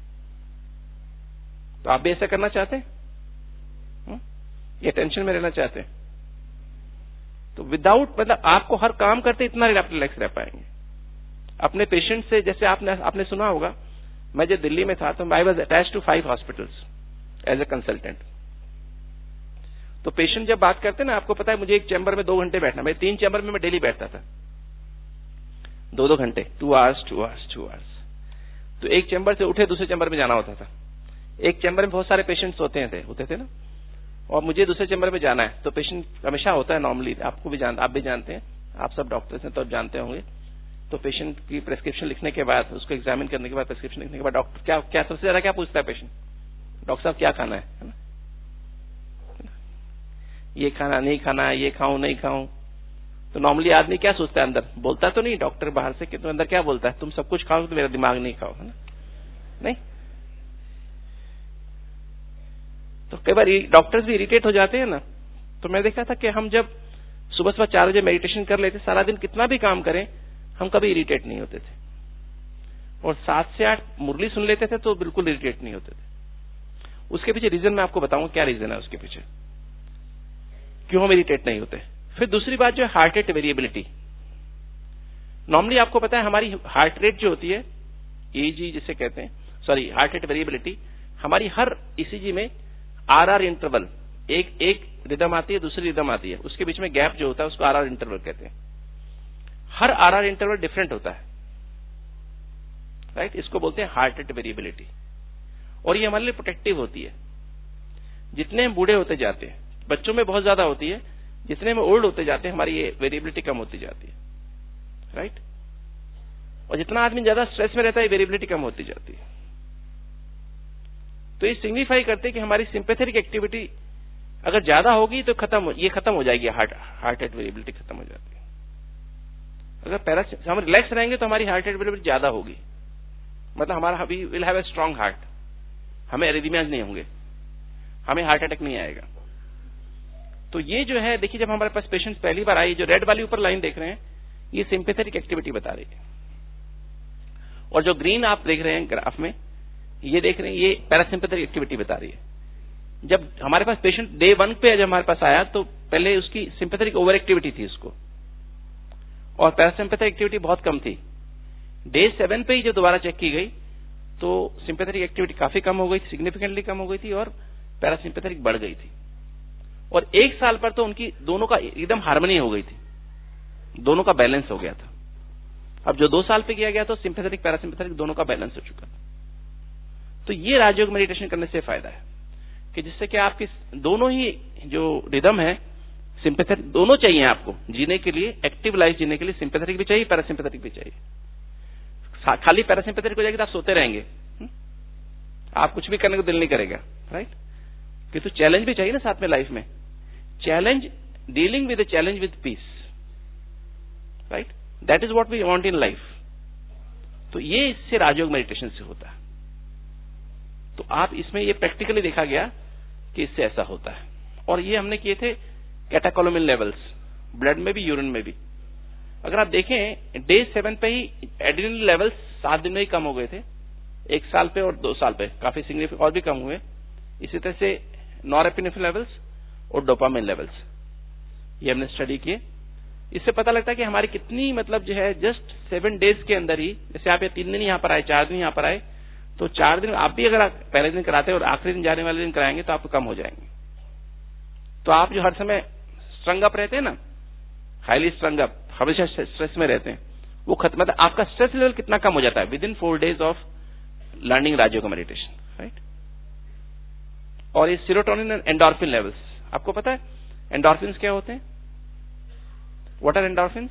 तो आप भी ऐसा करना चाहते हैं, ये टेंशन में रहना चाहते हैं, तो विदाउट, मतलब आपको हर काम करते इतना रिलैक्स रह पाएंगे। अपने पेशेंट से, जैसे आपने सुना होगा, मैं जब दिल्ली में था तो I was attached to 5 hospitals as a consultant. तो पेशेंट जब बात करते ना, आपको पता है मुझे एक चैम्बर में 2 घंटे बैठना, मैं 3 चैम्बर में मैं डेली बैठता था, 2-2 घंटे, 2 hours। तो एक चैम्बर से उठे दूसरे चैम्बर में जाना होता था। एक चैम्बर में बहुत सारे पेशेंट्स होते थे ना, और मुझे दूसरे चैम्बर में जाना है। तो पेशेंट हमेशा होता है नॉर्मली, आप भी जानते हैं, आप सब डॉक्टर्स हैं तो आप जानते होंगे। तो पेशेंट की प्रेस्क्रिप्शन लिखने के बाद, उसको एग्जामिन करने के बाद, प्रेस्क्रिप्शन लिखने के बाद, डॉक्टर क्या सबसे ज्यादा क्या पूछता है पेशेंट, डॉक्टर साहब क्या खाना है ना, ये खाना नहीं खाना, ये खाऊं नहीं खाऊं। तो नॉर्मली आदमी क्या सोचता है, अंदर बोलता तो नहीं डॉक्टर बाहर से कि, तो अंदर क्या बोलता है, तुम सब कुछ खाओ तो मेरा दिमाग नहीं खाओ, है ना, नहीं। तो कई बार डॉक्टर्स भी इरिटेट हो जाते हैं ना। तो मैं देखा था कि हम जब सुबह 4 बजे मेडिटेशन कर लेते, सारा दिन कितना भी काम करें, हम कभी इरिटेट नहीं होते थे। और 7 से 8 मुरली सुन लेते थे तो बिल्कुल इरिटेट नहीं होते थे। उसके पीछे रीजन मैं आपको बताऊंगा क्या रीजन है उसके पीछे, क्यों हम इरिटेट नहीं होते। फिर दूसरी बात जो है हार्ट रेट वेरिएबिलिटी। नॉर्मली आपको पता है हमारी हार्ट रेट जो होती है, ईजी जिसे कहते हैं, सॉरी हार्ट रेट वेरिएबिलिटी, हमारी हर ईसीजी में आरआर इंटरवल, एक रिदम आती है, दूसरी रिदम आती है, उसके बीच में गैप जो होता है उसको आरआर इंटरवल कहते हैं। हर आरआर इंटरवल डिफरेंट होता है। राइट। इसको बोलते हैं हार्ट रेट वेरिएबिलिटी, और ये हमारे लिए प्रोटेक्टिव होती है। जितने हम बूढ़े होते जाते हैं, बच्चों में बहुत ज्यादा होती है, जितने हम ओल्ड होते जाते हैं हमारी ये वेरिएबिलिटी कम होती जाती है, राइट। और जितना आदमी ज्यादा स्ट्रेस में रहता है वेरिएबिलिटी कम होती जाती है। तो ये सिग्निफाई करते हैं कि हमारी सिंपैथेटिक एक्टिविटी अगर ज्यादा होगी तो ये खत्म हो जाएगी, हार्ट रेट वेरिएबिलिटी खत्म हो जाती है। अगर हम रिलैक्स रहेंगे तो हमारी हार्ट रेट वेरिएबिलिटी ज्यादा होगी, मतलब हमारा we will have a strong heart, हमें एरिथमियाज नहीं होंगे, हमें हार्ट अटैक नहीं आएगा। तो ये जो है देखिए, जब हमारे पास पेशेंट पहली बार आई, जो रेड वाली ऊपर लाइन देख रहे हैं ये सिंपैथेटिक एक्टिविटी बता रही है, और जो ग्रीन आप देख रहे हैं ग्राफ में ये देख रहे हैं ये पैरासिम्पैथेटिक एक्टिविटी बता रही है। जब हमारे पास पेशेंट डे 1 पे जब हमारे पास आया तो पहले उसकी सिंपैथेटिक ओवर एक्टिविटी थी उसको, और पैरासिम्पैथेटिक एक्टिविटी बहुत कम थी। डे 7 पे ही जब दोबारा चेक की गई तो सिंपैथेटिक एक्टिविटी काफी कम हो गई थी, सिग्निफिकेंटली कम हो गई थी, और पैरासिम्पैथेटिक बढ़ गई थी। और 1 साल पर तो उनकी दोनों का एकदम हार्मनी हो गई थी, दोनों का बैलेंस हो गया था। अब जो 2 साल पे किया गया तो सिंपैथेटिक पैरासिम्पैथेटिक दोनों का बैलेंस हो चुका था। तो ये राजयोग मेडिटेशन करने से फायदा है कि जिससे कि आपकी दोनों ही जो रिदम है, सिंपैथेटिक दोनों चाहिए आपको जीने के लिए, एक्टिव लाइफ जीने के लिए सिंपैथेटिक भी चाहिए, पैरासिम्पैथेटिक भी चाहिए। खाली पैरासिम्पैथेटिक हो जाएगी तो आप सोते रहेंगे, आप कुछ भी करने को दिल नहीं करेगा, राइट। किंतु चैलेंज भी चाहिए ना साथ में लाइफ में, challenge, dealing with challenge with peace, right, that is what we want in life. तो ये इससे राजयोग मेडिटेशन से होता है। तो आप इसमें ये प्रैक्टिकली देखा गया कि इससे ऐसा होता है। और ये हमने किए थे कैटेकोलोमिन लेवल्स, ब्लड में भी यूरिन में भी। अगर आप देखें डे 7 पे ही एड्रेनलिन लेवल्स 7 दिन में ही कम हो गए थे, 1 साल पे और 2 साल पे काफी सिग्निफिकेंट और भी कम हुए। इसी तरह से नॉरएपिनेफ्रिन लेवल्स और डोपामिन लेवल्स, ये हमने स्टडी किए। इससे पता लगता है कि हमारी कितनी मतलब जो है जस्ट 7 डेज के अंदर ही, जैसे आप ये 3 दिन यहाँ पर आए, 4 दिन यहाँ पर आए, तो 4 दिन आप भी अगर आप पहले दिन कराते और आखिरी दिन जाने वाले दिन कराएंगे तो आपको कम हो जाएंगे। तो आप जो हर समय स्ट्रंग अप रहते हैं ना, हाईली स्ट्रंग अप, हमेशा स्ट्रेस में रहते हैं, वो खत्म, मतलब आपका स्ट्रेस लेवल कितना कम हो जाता है within 4 days of learning Rajyoga meditation, right. और ये सेरोटोनिन एंड एंडोर्फिन लेवल्स, आपको पता है एंडोर्फिन क्या होते हैं? What are endorphin?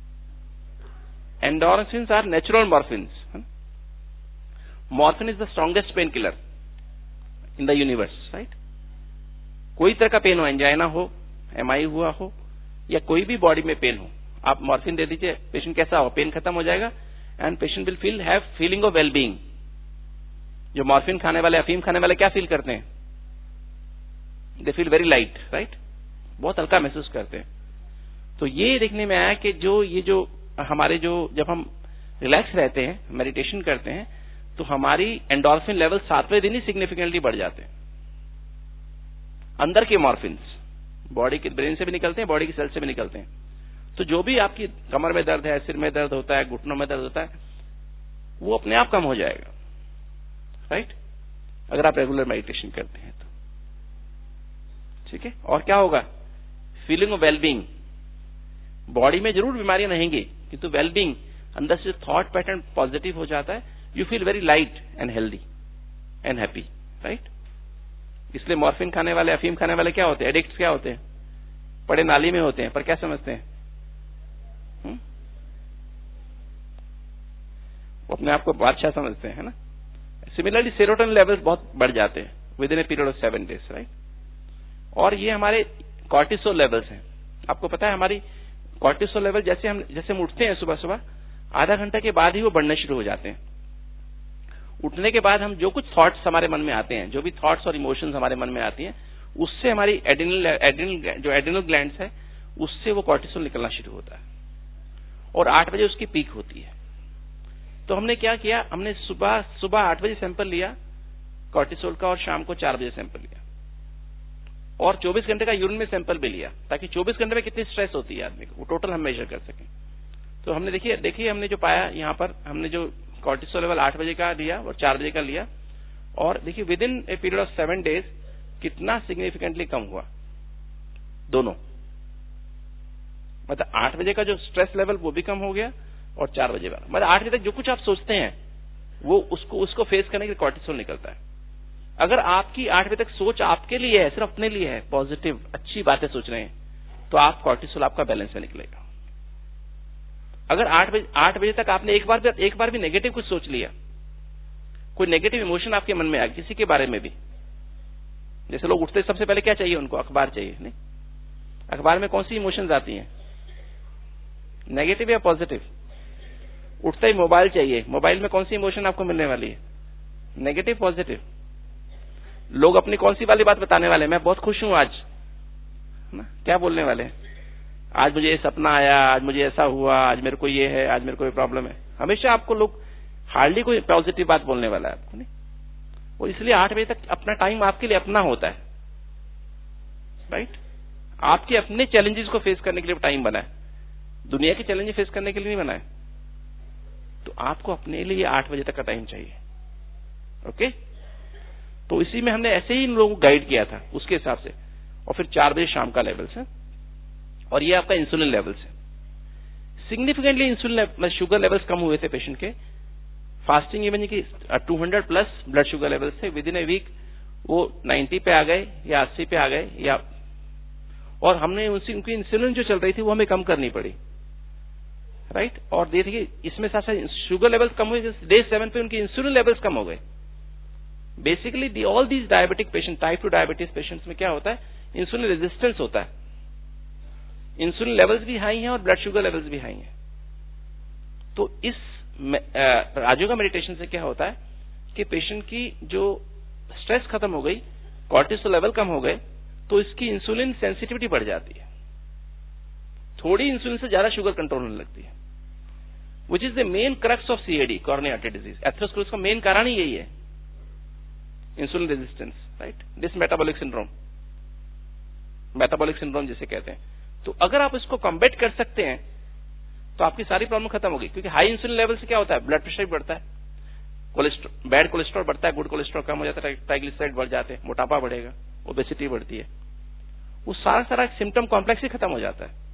Endorphin are natural morphines. Morphine is the strongest pain killer in the universe, right. कोई तरह का पेन हो, एंजाइना हो, एमआई हुआ हो, या कोई भी बॉडी में पेन हो, आप मॉर्फिन दे दीजिए, पेशेंट कैसा हो, पेन खत्म हो जाएगा and patient will have feeling of wellbeing. जो मॉर्फिन खाने वाले, अफीम खाने वाले क्या फील करते हैं? They feel very light, right, बहुत हल्का महसूस करते हैं। तो ये देखने में आया कि जो हमारे जब हम रिलैक्स रहते हैं, मेडिटेशन करते हैं, तो हमारी एंडोर्फिन लेवल 7वें दिन ही सिग्निफिकेंटली बढ़ जाते हैं। अंदर के मॉर्फिन्स बॉडी के ब्रेन से भी निकलते हैं, बॉडी की सेल से भी निकलते हैं। तो जो भी आपकी कमर में दर्द है, सिर में दर्द होता है, घुटनों में दर्द होता है, वो अपने आप कम हो जाएगा, राइट, अगर आप रेगुलर मेडिटेशन करते हैं तो, ठीक है। और क्या होगा? फीलिंग ऑफ वेलबींग, बॉडी में जरूर बीमारियां रहेंगी किंतु वेलबींग, अंदर से थॉट पैटर्न पॉजिटिव हो जाता है, you feel very light and healthy and happy, right. इसलिए मॉर्फिन खाने वाले, अफीम खाने वाले क्या होते हैं? एडिक्ट्स क्या होते हैं? पड़े नाली में होते हैं, पर क्या समझते हैं? वो अपने आप को बादशाह समझते हैं, है ना। सिमिलरली सेरोटोनिन लेवल्स बहुत बढ़ जाते हैं within a period of 7 days, right. और ये हमारे कॉर्टिसोल लेवल्स हैं। आपको पता है हमारी कॉर्टिसोल लेवल जैसे हम उठते हैं सुबह सुबह, आधा घंटा के बाद ही वो बढ़ने शुरू हो जाते हैं। उठने के बाद हम जो कुछ थॉट्स हमारे मन में आते हैं, जो भी थॉट्स और इमोशंस हमारे मन में आती हैं, उससे हमारी एड्रिनल ग्लैंड्स है, उससे वो कॉर्टिसोल निकलना शुरू होता है और 8 बजे उसकी पीक होती है। तो हमने क्या किया, हमने सुबह 8 बजे सैंपल लिया कॉर्टिसोल का और शाम को 4 बजे सैंपल लिया और 24 घंटे का यूरिन में सैंपल भी लिया, ताकि 24 घंटे में कितनी स्ट्रेस होती है आदमी को, वो टोटल हम मेजर कर सकें। तो हमने देखिए हमने जो पाया यहाँ पर, हमने जो कॉर्टिसोल लेवल 8 बजे का लिया और 4 बजे का लिया, और देखिए within a period of 7 days कितना सिग्निफिकेंटली कम हुआ दोनों। मतलब 8 बजे का जो स्ट्रेस लेवल वो भी कम हो गया और 4 बजे वाला, मतलब 8 बजे तक जो कुछ आप सोचते हैं वो उसको फेस करने के लिए कॉर्टिसोल निकलता है। अगर आपकी 8 बजे तक सोच आपके लिए है, सिर्फ अपने लिए है, पॉजिटिव अच्छी बातें सोच रहे हैं, तो आप कॉर्टिसोल आपका बैलेंस में निकलेगा। अगर 8 बजे तक आपने एक बार भी नेगेटिव कुछ सोच लिया, कोई नेगेटिव इमोशन आपके मन में आ किसी के बारे में भी, जैसे लोग उठते सबसे पहले क्या चाहिए उनको, अखबार चाहिए, नहीं? अखबार में कौन सी इमोशंस आती हैं, नेगेटिव या पॉजिटिव? उठते ही मोबाइल चाहिए, मोबाइल में कौन सी इमोशन आपको मिलने वाली है, नेगेटिव पॉजिटिव? लोग अपनी कौन सी वाली बात बताने वाले, मैं बहुत खुश हूं आज, ना? क्या बोलने वाले हैं, आज मुझे ये सपना आया, आज मुझे ऐसा हुआ, आज मेरे को ये है, आज मेरे को ये प्रॉब्लम है। हमेशा आपको लोग हार्डली कोई पॉजिटिव बात बोलने वाला है आपको, नहीं? वो इसलिए 8 बजे तक अपना टाइम आपके लिए अपना होता है, राइट? आपके अपने चैलेंजेस को फेस करने के लिए टाइम बना है, दुनिया के चैलेंजेस फेस करने के लिए नहीं बना है। तो आपको अपने लिए 8 बजे तक का टाइम चाहिए, ओके? तो इसी में हमने ऐसे ही इन लोगों को गाइड किया था उसके हिसाब से। और फिर 4 बजे शाम का लेवल्स है, और ये आपका इंसुलिन लेवल्स है। सिग्निफिकेंटली इंसुलिन शुगर लेवल्स कम हुए थे पेशेंट के, फास्टिंग इवन की 200 प्लस ब्लड शुगर लेवल्स थे, विद इन ए वीक वो 90 पे आ गए या 80 पे आ गए, या और हमने उनकी इंसुलिन जो चल रही थी वो हमें कम करनी पड़ी, राइट? और देखिए इसमें साथ साथ शुगर लेवल्स कम हुए, डे 7 पे उनकी इंसुलिन लेवल्स कम हो गए। Basically all these diabetic patient, type 2 diabetes patients में क्या होता है, इंसुलिन रेजिस्टेंस होता है, इंसुलिन लेवल्स भी हाई हैं और ब्लड शुगर लेवल्स भी हाई हैं। तो इस राजयोगा मेडिटेशन से क्या होता है कि पेशेंट की जो स्ट्रेस खत्म हो गई, कॉर्टिसोल लेवल कम हो गए, तो इसकी इंसुलिन सेंसिटिविटी बढ़ जाती है, थोड़ी इंसुलिन से ज्यादा शुगर कंट्रोल होने लगती है, which is the main crux of CAD, coronary artery disease. Atherosclerosis का मेन कारण ही यही है, insulin resistance, right? Dysmetabolic syndrome, metabolic syndrome जिसे कहते हैं। तो अगर आप इसको कॉम्बैट कर सकते हैं तो आपकी सारी प्रॉब्लम खत्म होगी, क्योंकि हाई इंसुलिन लेवल से क्या होता है, ब्लड प्रेशर भी बढ़ता है, कोलेस्ट्रॉल, बैड कोलेस्ट्रॉल बढ़ता है, गुड कोलेस्ट्रॉल कम हो जाता है, ट्राइग्लिसराइड बढ़ जाते हैं, मोटापा बढ़ेगा, ओबेसिटी बढ़ती है, वो सारा सिम्टम कॉम्प्लेक्स ही खत्म हो जाता है।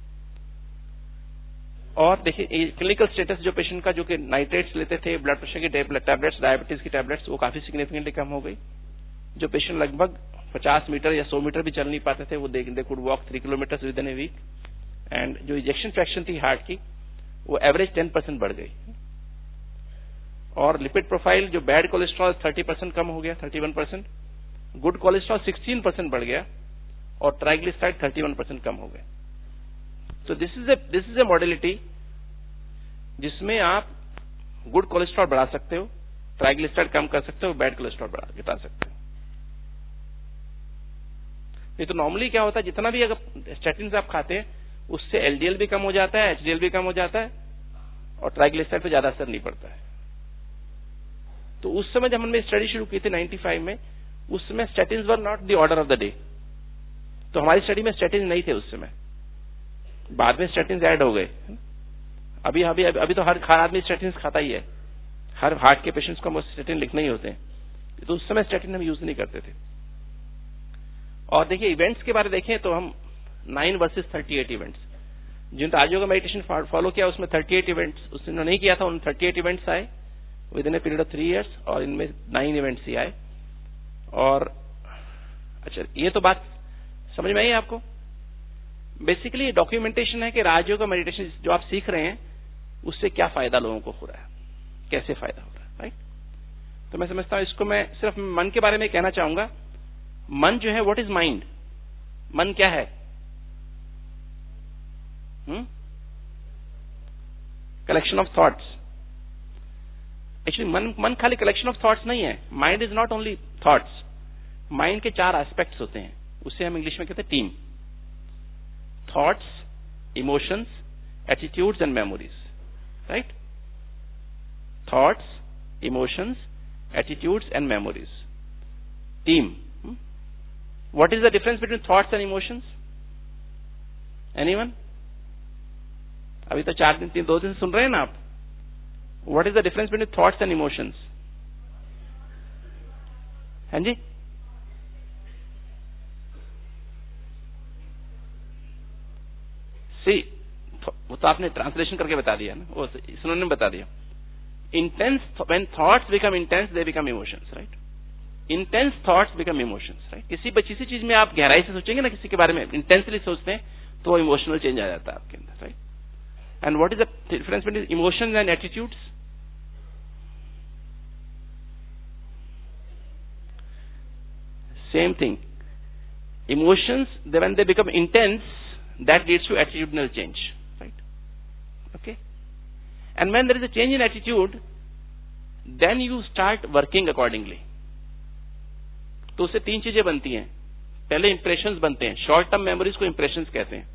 और देखिए क्लिनिकल स्टेटस जो पेशेंट का, जो कि नाइट्रेट्स लेते थे, ब्लड प्रेशर की टैबलेट्स, डायबिटीज की टैबलेट्स, वो काफी सिग्निफिकेंटली कम हो गई। जो पेशेंट लगभग 50 मीटर या 100 मीटर भी चल नहीं पाते थे, वो they could walk 3 kilometre within a week. And जो इजेक्शन फ्रैक्शन थी हार्ट की, वो एवरेज 10% बढ़ गई। और लिपिड प्रोफाइल, जो बैड कोलेस्ट्रॉल 30% कम हो गया, 31%, गुड कोलेस्ट्रॉल 16% बढ़ गया, और ट्राइग्लिसराइड 31% कम हो गए। तो दिस इज ए मॉडलिटी जिसमें आप गुड कोलेस्ट्रॉल बढ़ा सकते हो, ट्राइग्लिसराइड कम कर सकते हो, बैड कोलेस्ट्रॉल घटा सकते हो। ये तो नॉर्मली क्या होता है, जितना भी अगर स्टैटिन आप खाते हैं उससे एलडीएल भी कम हो जाता है, एचडीएल भी कम हो जाता है, और ट्राइग्लिसराइड पे ज्यादा असर नहीं पड़ता है। तो उस समय जब हमने स्टडी शुरू की थी 95 में, उस समय statins were not the order of the day. तो हमारी स्टडी में स्टैटिन नहीं थे उस समय, बाद में स्टैटिन्स ऐड हो गए। अभी तो हर आदमी स्टैटिन्स खाता ही है, हर हार्ट के पेशेंट्स को हम स्टैटिन लिखने ही होते हैं। तो उस समय स्टैटिन हम यूज नहीं करते थे। और देखिए इवेंट्स के बारे में देखें तो हम 9 वर्सेस 38 इवेंट्स, जिन राजयोगा मेडिटेशन फॉलो किया उसमें 38 इवेंट्स, उसने नहीं किया था उन 38 इवेंट्स आए within a period of 3 years, और इनमें 9 इवेंट्स ही आए। और अच्छा, ये तो बात समझ में आई आपको? बेसिकली डॉक्यूमेंटेशन है कि राजयोगा मेडिटेशन जो आप सीख रहे हैं उससे क्या फायदा लोगों को हो रहा है, कैसे फायदा हो रहा है, राइट? तो मैं समझता हूं इसको मैं सिर्फ मन के बारे में कहना चाहूंगा। मन जो है, व्हाट इज माइंड? मन क्या है? Collection of thoughts. एक्चुअली मन खाली कलेक्शन ऑफ थॉट्स नहीं है। Mind is not only thoughts. Mind के 4 एस्पेक्ट्स होते हैं, उसे हम इंग्लिश में कहते हैं team. Thoughts, emotions, attitudes and memories, right? Thoughts, emotions, attitudes and memories, team. What is the difference between thoughts and emotions? Anyone? अभी तो 2 दिन सुन रहे हैं ना आप? What is the difference between thoughts and emotions? हाँ जी? See, वो तो आपने ट्रांसलेशन करके बता दिया ना, वो इन्होंने बता दिया। intense, when thoughts become intense, they become emotions, right? Intense thoughts become emotions, right? किसी चीज में आप गहराई से सोचेंगे ना, किसी के बारे में इंटेंसली सोचते हैं, तो इमोशनल चेंज आ जाता है आपके अंदर, right? And what is the difference between emotions and attitudes? Same thing. Emotions, when they become intense, that leads to attitudinal change, right? Okay. And when there is a change in attitude, then you start working accordingly. तो उससे तीन चीजें बनती हैं. पहले impressions बनते हैं. Short term memories को इंप्रेशंस कहते हैं.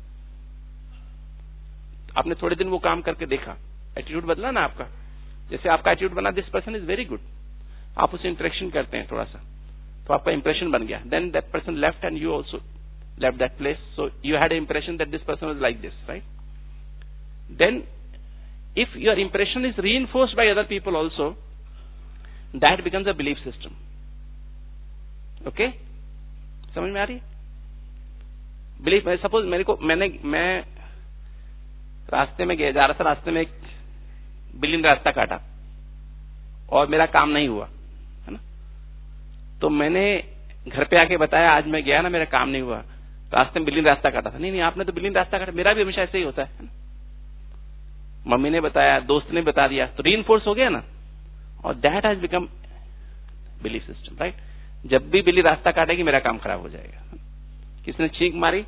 आपने थोड़े दिन वो काम करके देखा, एटीट्यूड बदला ना आपका. जैसे आपका एटीट्यूड बना, this person is very good, आप उससे इंटरेक्शन करते हैं थोड़ा सा, तो आपका इंप्रेशन बन गया. Then that person left and you also left that place, so you had impression that this person was like this, right? Then if your impression is reinforced by other people also, that becomes a belief system. Okay? समझ में आ रही है? Belief, suppose मैं रास्ते में जा रहा था, रास्ते में एक बिल्ली ने रास्ता काटा और मेरा काम नहीं हुआ, है ना? तो मैंने घर पे आके बताया, आज मैं गया ना, मेरा काम नहीं हुआ, रास्ते में बिल्ली ने रास्ता काटा था. नहीं आपने तो बिल्ली ने रास्ता काटा. मेरा भी हमेशा ऐसे ही होता है ना? मम्मी ने बताया, दोस्त ने बता दिया, तो रीइंफोर्स हो गया ना, और that has become belief system, right? जब भी बिल्ली रास्ता काटेगी मेरा काम खराब हो जाएगा. किसने छींक मारी,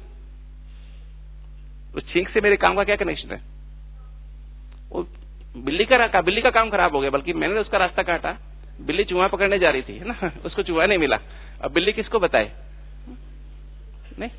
उस छींक से मेरे काम का क्या कनेक्शन है? वो बिल्ली का काम खराब हो गया, बल्कि मैंने उसका रास्ता काटा. बिल्ली चूहा पकड़ने जा रही थी, है ना, उसको चूहा नहीं मिला. अब बिल्ली किसको बताए? नहीं.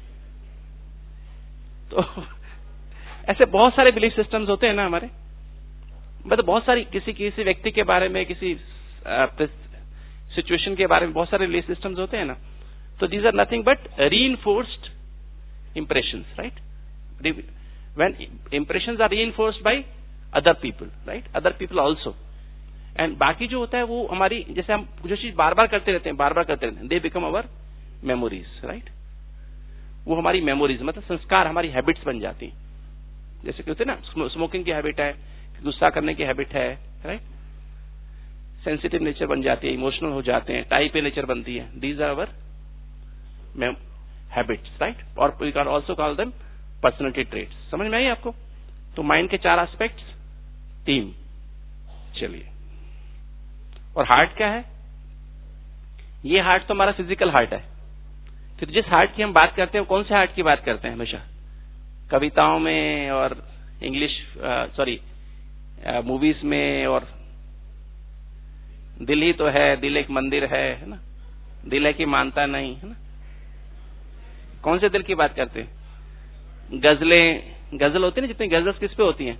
तो ऐसे बहुत सारे बिलीफ सिस्टम्स होते हैं ना हमारे, मतलब बहुत सारी, किसी व्यक्ति के बारे में, किसी सिचुएशन के बारे में बहुत सारे बिलीफ सिस्टम्स होते हैं ना. तो these are nothing but reinforced impressions, right? When impressions are reinforced by other people, right? Other people also. And बाकी जो होता है वो हमारी, जैसे हम जो चीज बार बार करते रहते हैं, they become our memories, right? वो हमारी मेमोरीज, मतलब संस्कार, हमारी हैबिट्स बन जाती हैं. जैसे कि होते ना, स्मोकिंग की हैबिट है, गुस्सा करने की हैबिट है, राइट? सेंसिटिव नेचर बन जाती है, इमोशनल हो जाते हैं, टाइप ए नेचर बनती है. These are our habits, right? और we can also call them personality traits. समझ में आई आपको? तो माइंड के 4 एस्पेक्ट्स, 3. चलिए, और हार्ट क्या है? ये हार्ट तो हमारा फिजिकल हार्ट है. फिर जिस हार्ट की हम बात करते हैं, कौन से हार्ट की बात करते हैं हमेशा? कविताओं में और मूवीज में, और दिल ही तो है, दिल एक मंदिर है ना, दिल है कि मानता नहीं, है ना? कौन से दिल की बात करते हैं? गजल होती है ना, जितनी गजल्स किस पे होती हैं?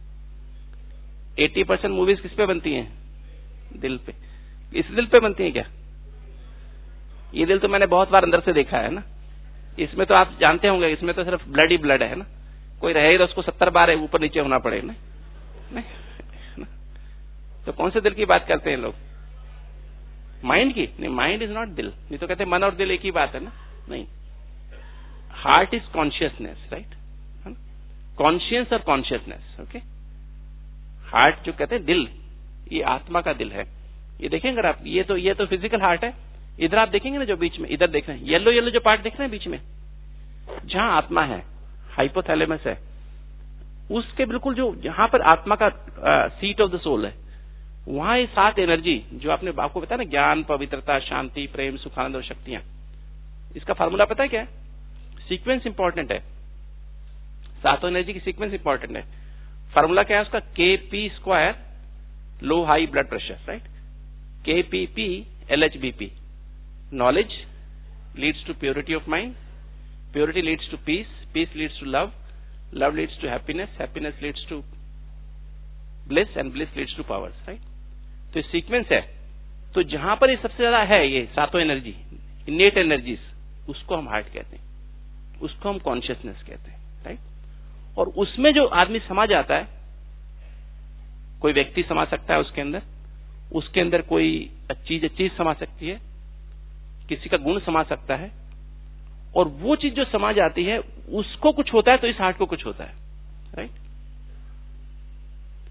80% मूवीज किस पे बनती हैं? दिल पे. इस दिल पे बनती हैं क्या? ये दिल तो मैंने बहुत बार अंदर से देखा है ना. इसमें तो आप जानते होंगे, इसमें तो सिर्फ ब्लड ही ब्लड है ना. कोई रहेगा तो उसको 70 बार ऊपर नीचे होना पड़ेगा ना. नहीं. तो कौन से दिल की बात करते हैं लोग? माइंड की? नहीं, माइंड इज नॉट दिल. नहीं तो कहते मन और दिल एक ही बात है ना. नहीं, heart is consciousness, right? Conscious और कॉन्शियसनेस. ओके. हार्ट जो कहते हैं दिल, ये आत्मा का दिल है. ये देखेंगे आप, ये तो फिजिकल हार्ट है. इधर आप देखेंगे ना, जो बीच में इधर देख रहे हैं, येलो जो पार्ट देख रहे हैं बीच में, जहां आत्मा है, हाइपोथैलेमस है, उसके बिल्कुल जो जहां पर आत्मा का सीट ऑफ द सोल है, वहां ये 7 एनर्जी जो आपको पता है ना, ज्ञान, पवित्रता, शांति, प्रेम, सुखानंद और शक्तियां. इसका फार्मूला पता है क्या है? सीक्वेंस इंपॉर्टेंट है. 7 एनर्जी की सीक्वेंस इंपॉर्टेंट है. फार्मूला क्या है उसका? KP², low high blood pressure, right? KPP LHBP. Knowledge leads to purity of mind, purity leads to peace, peace leads to love, love leads to happiness, happiness leads to bliss, and bliss leads to powers, right? तो sequence है. तो जहां पर ये सबसे ज्यादा है, ये 7 एनर्जी, इनेट एनर्जीज, उसको हम हार्ट कहते हैं, उसको हम कॉन्शियसनेस कहते हैं, राइट? और उसमें जो आदमी समा जाता है, कोई व्यक्ति समा सकता है उसके अंदर कोई चीज समा सकती है, किसी का गुण समा सकता है, और वो चीज जो समा जाती है उसको कुछ होता है, तो इस हार्ट को कुछ होता है, राइट?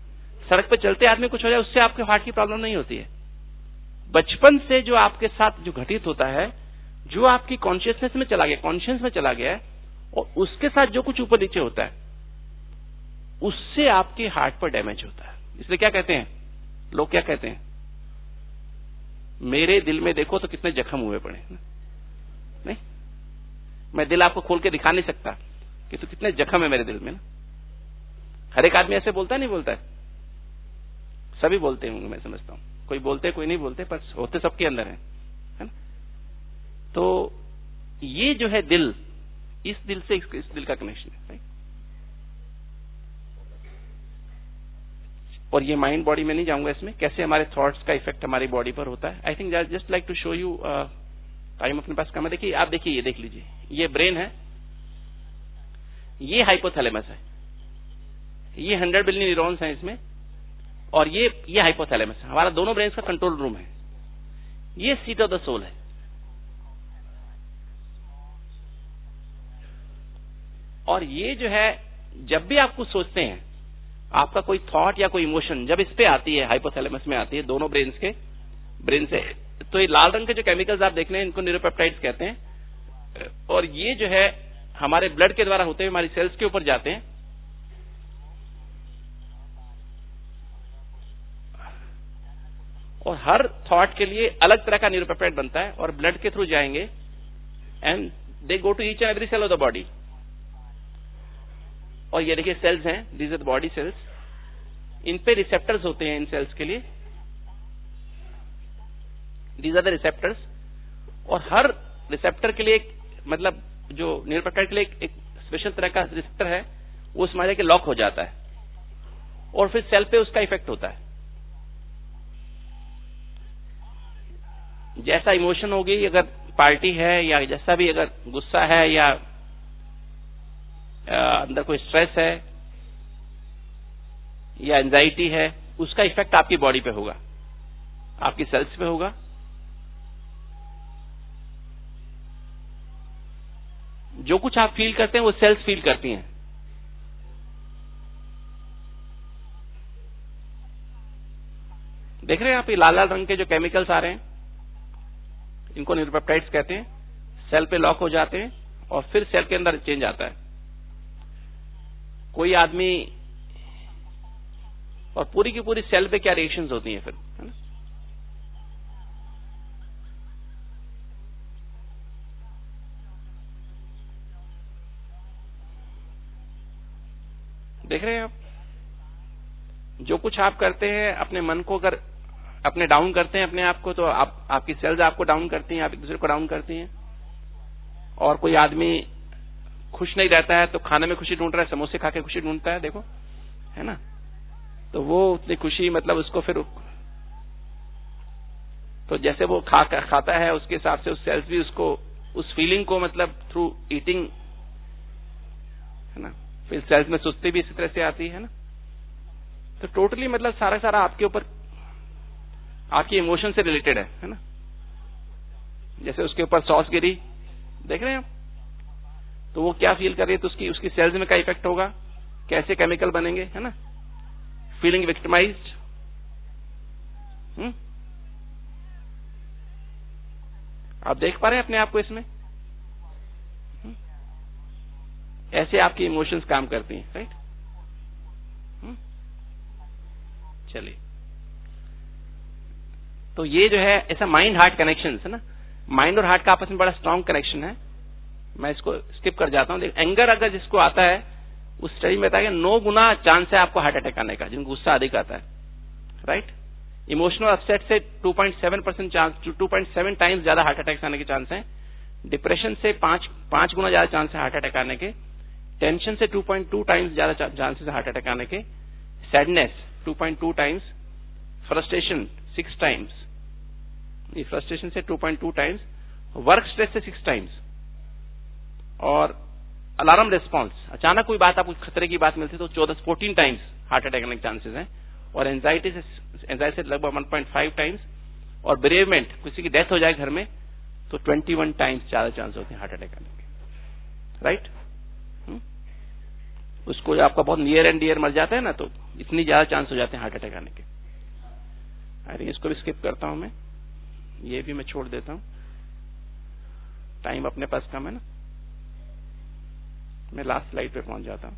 सड़क पे चलते आदमी कुछ हो जाए उससे आपके हार्ट की प्रॉब्लम नहीं होती है। बचपन से जो आपके साथ जो घटित होता है, जो आपकी कॉन्शियसनेस में चला गया, कॉन्शियस में चला गया है, और उसके साथ जो कुछ ऊपर नीचे होता है, उससे आपके हार्ट पर डैमेज होता है। इसलिए क्या कहते हैं लोग, क्या कहते हैं, मेरे दिल में देखो तो कितने जख्म हुए पड़े। नहीं, मैं दिल आपको खोल के दिखा नहीं सकता कि तो कितने जख्म है मेरे दिल में ना। हर एक आदमी ऐसे बोलता है, नहीं बोलता है? सभी बोलते होंगे, मैं समझता हूं। कोई बोलते कोई नहीं बोलते, पर होते सबके अंदर है ना। तो ये जो है दिल, इस दिल से इस दिल का कनेक्शन है, राइट। और ये माइंड बॉडी में नहीं जाऊंगा इसमें, कैसे हमारे थॉट्स का इफेक्ट हमारी बॉडी पर होता है। I think just like to show you, time अपने पास कम है। देखिए, आप देखिए, ये देख लीजिए, ये ब्रेन है, ये हाइपोथैलेमस है, ये 100 बिलियन न्यूरॉन्स हैं इसमें, और ये हाइपोथैलेमस है। हमारा दोनों ब्रेन का कंट्रोल रूम है। ये सीट ऑफ द सोल है। और ये जो है, जब भी आप कुछ सोचते हैं, आपका कोई थॉट या कोई इमोशन जब इस पे आती है, हाइपोथैलेमस में आती है, दोनों ब्रेन से, तो ये लाल रंग के जो केमिकल्स आप देख रहे हैं, इनको न्यूरोपेप्टाइड्स कहते हैं। और ये जो है हमारे ब्लड के द्वारा होते हुए हमारी सेल्स के ऊपर जाते हैं, और हर थॉट के लिए अलग तरह का न्यूरोपेप्टाइड बनता है, और ब्लड के थ्रू जाएंगे, and they go to each and every cell of the body. और ये देखिए सेल्स हैं, these are the body cells. इन पे रिसेप्टर्स होते हैं इन सेल्स के लिए, दीज आर द रिसेप्टर्स। और हर रिसेप्टर के लिए एक, मतलब जो न्यूरोपेप्टाइड के लिए एक स्पेशल तरह का रिसेप्टर है, वो उसमें जाके लॉक हो जाता है, और फिर सेल पे उसका इफेक्ट होता है। जैसा इमोशन होगी, अगर पार्टी है, या जैसा भी, अगर गुस्सा है, या अंदर कोई स्ट्रेस है, या एंजाइटी है, उसका इफेक्ट आपकी बॉडी पे होगा, आपकी सेल्स पे होगा। जो कुछ आप फील करते हैं वो सेल्स फील करती हैं। देख रहे हैं आप, ये लाल लाल रंग के जो केमिकल्स आ रहे हैं, इनको न्यूरोपेप्टाइड्स कहते हैं। सेल पे लॉक हो जाते हैं, और फिर सेल के अंदर चेंज आता है। कोई आदमी, और पूरी की पूरी सेल पे क्या रिएक्शंस होती हैं फिर, है ना। देख रहे हैं आप, जो कुछ आप करते हैं, अपने मन को अगर अपने डाउन करते हैं अपने आप को, तो आपकी सेल्स आपको डाउन करती हैं, आप एक दूसरे को डाउन करती हैं। और कोई आदमी खुश नहीं रहता है, तो खाने में खुशी ढूंढ रहा है, समोसे खा के खुशी ढूंढता है, देखो, है ना। तो वो उतनी खुशी, मतलब उसको फिर, तो जैसे वो खाता है, उसके हिसाब से उस सेल्स भी उसको, उस फीलिंग को, मतलब थ्रू ईटिंग, है ना। फिर सेल्स में सुस्ती भी इसी तरह से आती है ना। तो टोटली मतलब सारा आपके ऊपर, आपके इमोशन से रिलेटेड है ना। जैसे उसके ऊपर सॉस गिरी, देख रहे हैं आप, तो वो क्या फील कर रही है, तो उसकी सेल्स में क्या इफेक्ट होगा, कैसे केमिकल बनेंगे, है ना। फीलिंग विक्टिमाइज्ड, आप देख पा रहे हैं अपने आप को इसमें। ऐसे आपकी इमोशंस काम करती हैं, राइट। चलिए, तो ये जो है ऐसा माइंड हार्ट कनेक्शन है ना। माइंड और हार्ट का आपस में बड़ा स्ट्रांग कनेक्शन है। मैं इसको स्किप कर जाता हूं। एंगर अगर जिसको आता है, उस स्टडी में बताया 9 गुना चांस है आपको हार्ट अटैक आने का, जिनको गुस्सा अधिक आता है, राइट। इमोशनल अपसेट से 2.7% चांस, 2.7 टाइम्स ज्यादा हार्ट अटैक आने के चांस है। डिप्रेशन से 5 गुना ज्यादा चांस है हार्ट अटैक आने के। टेंशन से 2.2 टाइम्स ज्यादा चांसेस हार्ट अटैक आने के। Sadness 2.2 times. Frustration 6 times, frustration से 2.2 टाइम्स। वर्क स्ट्रेस से 6 टाइम्स। और अलार्म रिस्पॉन्स, अचानक कोई बात, आपको खतरे की बात मिलती है तो 14 टाइम्स हार्ट अटैक आने के चांसेस हैं। और एंजाइटी से लगभग 1.5 टाइम्स। और बेरेवमेंट, किसी की डेथ हो जाए घर में, तो 21 टाइम्स ज्यादा चांस होते हैं हार्ट अटैक आने के, राइट। उसको आपका बहुत नियर एंड डियर मर जाता है ना, तो इतनी ज्यादा चांस हो जाते हैं हार्ट अटैक आने के। आई थिंक इसको भी स्किप करता हूं मैं, ये भी मैं छोड़ देता हूं, टाइम अपने पास कम है ना। मैं लास्ट स्लाइड पे पहुंच जाता हूं,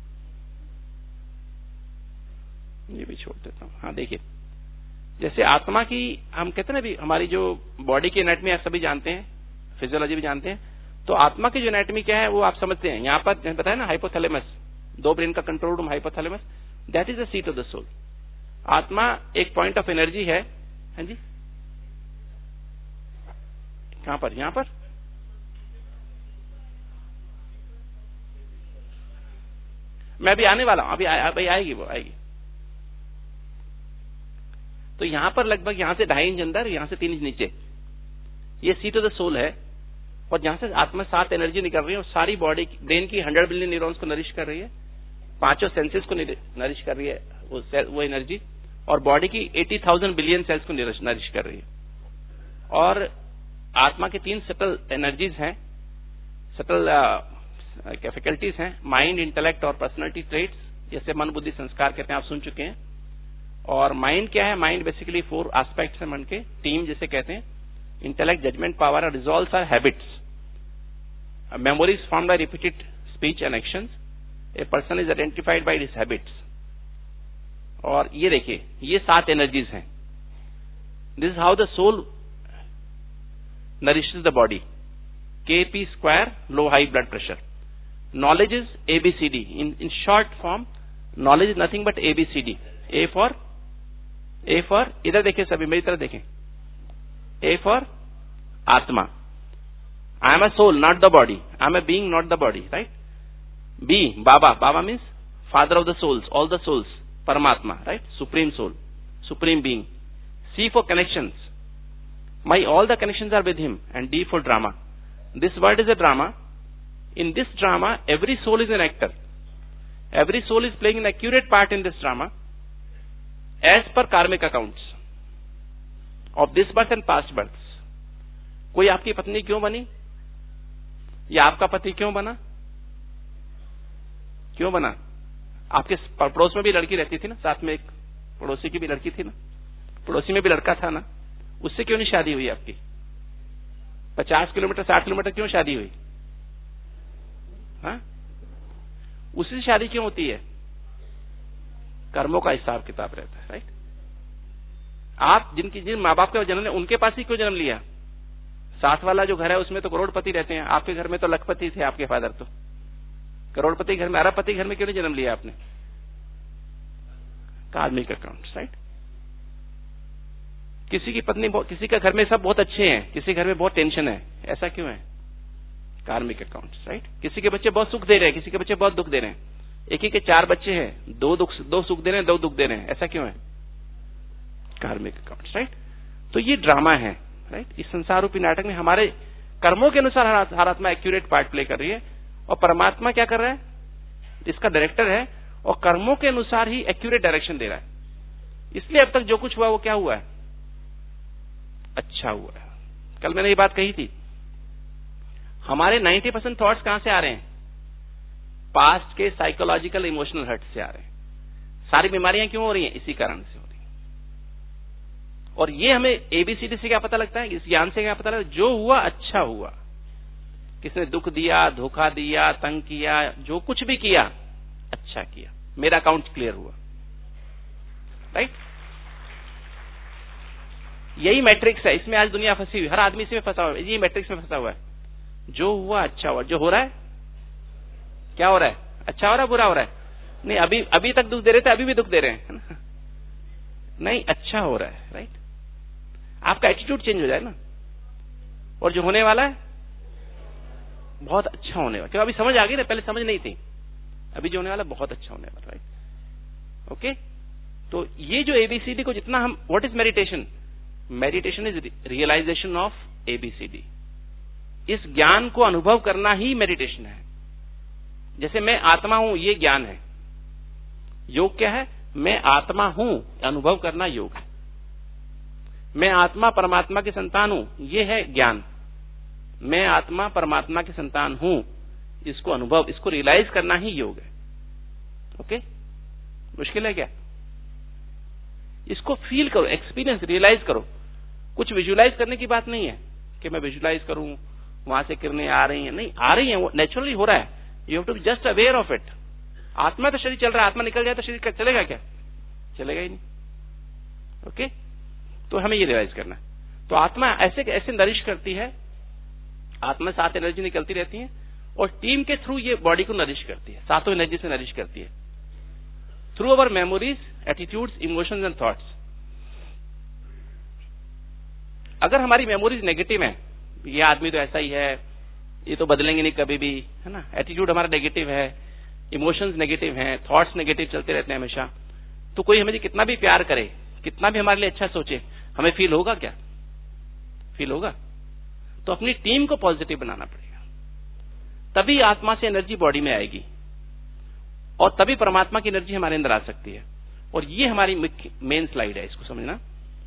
ये भी छोड़ देता हूं। हाँ देखिए, जैसे आत्मा की हम कहते हैं ना, भी हमारी जो बॉडी की एनाटॉमी आप सभी जानते हैं, फिजियोलॉजी भी जानते हैं, तो आत्मा की जो एनाटॉमी क्या है वो आप समझते हैं। यहाँ पर बताया ना, हाइपोथैलेमस, 2 ब्रेन का control room hypothalamus, that is the seat of the soul. आत्मा एक पॉइंट ऑफ एनर्जी है। हाँ जी, कहां पर? यहां पर मैं भी आने वाला हूं, अभी आएगी, वो आएगी। तो यहां पर लगभग यहां से 2.5 इंच अंदर, यहां से 3 इंच नीचे, ये सीट ऑफ द सोल है। और जहां से आत्मा 7 एनर्जी निकल रही है, और सारी बॉडी ब्रेन की 100 बिलियन न्यूरॉन्स को नरिश कर रही है, 5 सेंसेस को नरिश कर रही है वो एनर्जी, और बॉडी की 80,000 बिलियन सेल्स को नरिश कर रही है। और आत्मा की 3 सटल एनर्जीज हैं, सटल फैकल्टीज हैं, माइंड, इंटेलेक्ट और पर्सनालिटी ट्रेट्स, जैसे मन, बुद्धि, संस्कार कहते हैं, आप सुन चुके हैं। और माइंड क्या है? माइंड बेसिकली 4 एस्पेक्ट्स है मन के, टीम जिसे कहते हैं, इंटेलेक्ट, जजमेंट पावर, और resolves are habits, memories formed by repeated speech and actions, a person is identified by his habits। और ये देखिए, ये 7 एनर्जीज हैं। This is how the soul nourishes the body। KP square, low high blood pressure। Knowledge is ABCD। In short form, knowledge is nothing but ABCD। A for इधर देखिए सभी, मेरी तरफ देखें। A for आत्मा, I am a soul, not the body। I am a being, not the body, right? B, Baba। Baba means father of the souls, all the souls, Paramatma, right? Supreme soul, supreme being। C for connections, my all the connections are with him। And D for drama, this world is a drama। In this drama, every soul is an actor। Every soul is playing an accurate part in this drama as per karmic accounts of this birth and past births। कोई आपकी पत्नी क्यों बनी, या आपका पति क्यों बना? क्यों बना? आपके पड़ोस में भी लड़की रहती थी ना, साथ में एक पड़ोसी की भी लड़की थी ना, पड़ोसी में भी लड़का था ना, उससे क्यों नहीं शादी हुई आपकी? 50 किलोमीटर 60 किलोमीटर क्यों शादी हुई? हाँ, उसी से शादी क्यों होती है? कर्मों का हिसाब किताब रहता है, राइट? आप जिन माँ बाप का जन्म लिया, उनके पास ही क्यों जन्म लिया? साथ वाला जो घर है उसमें तो करोड़पति रहते हैं, आपके घर में तो लखपति थे, आपके फादर तो करोड़पति घर में, अरबपति घर में क्यों नहीं जन्म लिया आपने? कार्मिक अकाउंट्स, राइट? किसी की पत्नी, किसी का घर में सब बहुत अच्छे हैं, किसी घर में बहुत टेंशन है, ऐसा क्यों है? कार्मिक अकाउंट्स, राइट? किसी के बच्चे बहुत सुख दे रहे हैं, किसी के बच्चे बहुत दुख दे रहे हैं, एक ही के 4 बच्चे हैं, 2 सुख दे रहे हैं, 2 दुख दे रहे हैं, ऐसा क्यों है? कार्मिक अकाउंट्स, राइट? तो ये ड्रामा है, राइट? इस संसार रूपी नाटक में हमारे कर्मों के अनुसार हर आत्मा एक्यूरेट पार्ट प्ले कर रही है, और परमात्मा क्या कर रहा है? इसका डायरेक्टर है, और कर्मों के अनुसार ही एक्यूरेट डायरेक्शन दे रहा है। इसलिए अब तक जो कुछ हुआ वो क्या हुआ है? अच्छा हुआ है। कल मैंने ये बात कही थी, हमारे 90% थॉट्स कहां से आ रहे हैं? पास्ट के साइकोलॉजिकल इमोशनल हर्ट से आ रहे हैं। सारी बीमारियां क्यों हो रही हैं? इसी कारण से हो रही हैं। और ये हमें एबीसीडी से क्या पता लगता है? इस ज्ञान से क्या पता लगता है? जो हुआ अच्छा हुआ, किसने दुख दिया, धोखा दिया, तंग किया, जो कुछ भी किया अच्छा किया, मेरा अकाउंट क्लियर हुआ, राइट? यही मैट्रिक्स है, इसमें आज दुनिया फंसी हुई, हर आदमी इसमें फंसा हुआ है, यही मैट्रिक्स में फंसा हुआ है। जो हुआ अच्छा हुआ, जो हो रहा है क्या हो रहा है? अच्छा हो रहा है, बुरा हो रहा है? नहीं, अभी तक दुख दे रहे थे, अभी भी दुख दे रहे हैं, नहीं, अच्छा हो रहा है, राइट? आपका एटीट्यूड चेंज हो जाए ना, और जो होने वाला है बहुत अच्छा होने वाला। क्यों? अभी समझ आ गई ना, पहले समझ नहीं थी, अभी जो होने वाला बहुत अच्छा होने वाला, राइट? ओके, तो ये जो एबीसीडी को जितना हम, what is meditation? Meditation is realization of ABCD. इस ज्ञान को अनुभव करना ही मेडिटेशन है। जैसे मैं आत्मा हूं, ये ज्ञान है। योग क्या है? मैं आत्मा हूं, अनुभव करना योग है। मैं आत्मा परमात्मा की संतान हूं, ये है ज्ञान। मैं आत्मा परमात्मा की संतान हूं, इसको अनुभव, इसको रियलाइज करना ही योग है। ओके, मुश्किल है क्या? इसको फील करो, एक्सपीरियंस, रियलाइज करो। कुछ विजुअलाइज करने की बात नहीं है कि मैं विजुअलाइज करूं वहां से किरणें आ रही हैं, नहीं आ रही हैं, वो नेचुरली हो रहा है। You have to be just aware of it. आत्मा तो शरीर चल रहा है, आत्मा निकल जाए तो शरीर चलेगा क्या? चलेगा ही नहीं। ओके, तो हमें ये रियलाइज करना है। तो आत्मा ऐसे ऐसे नरिश करती है, आत्मा सात एनर्जी निकलती रहती है और टीम के थ्रू ये बॉडी को नरिश करती है, सातों एनर्जी से नरिश करती है, through our memories, attitudes, emotions and thoughts. अगर हमारी मेमोरीज नेगेटिव है, ये आदमी तो ऐसा ही है, ये तो बदलेंगे नहीं कभी भी, है ना, एटीट्यूड हमारा नेगेटिव है, इमोशंस नेगेटिव हैं, थॉट्स नेगेटिव चलते रहते हैं हमेशा, तो कोई हमें कितना भी प्यार करे, कितना भी हमारे लिए अच्छा सोचे, हमें फील होगा क्या? फील होगा? तो अपनी टीम को पॉजिटिव बनाना पड़ेगा, तभी आत्मा से एनर्जी बॉडी में आएगी और तभी परमात्मा की एनर्जी हमारे अंदर आ सकती है। और ये हमारी मेन स्लाइड है, इसको समझना।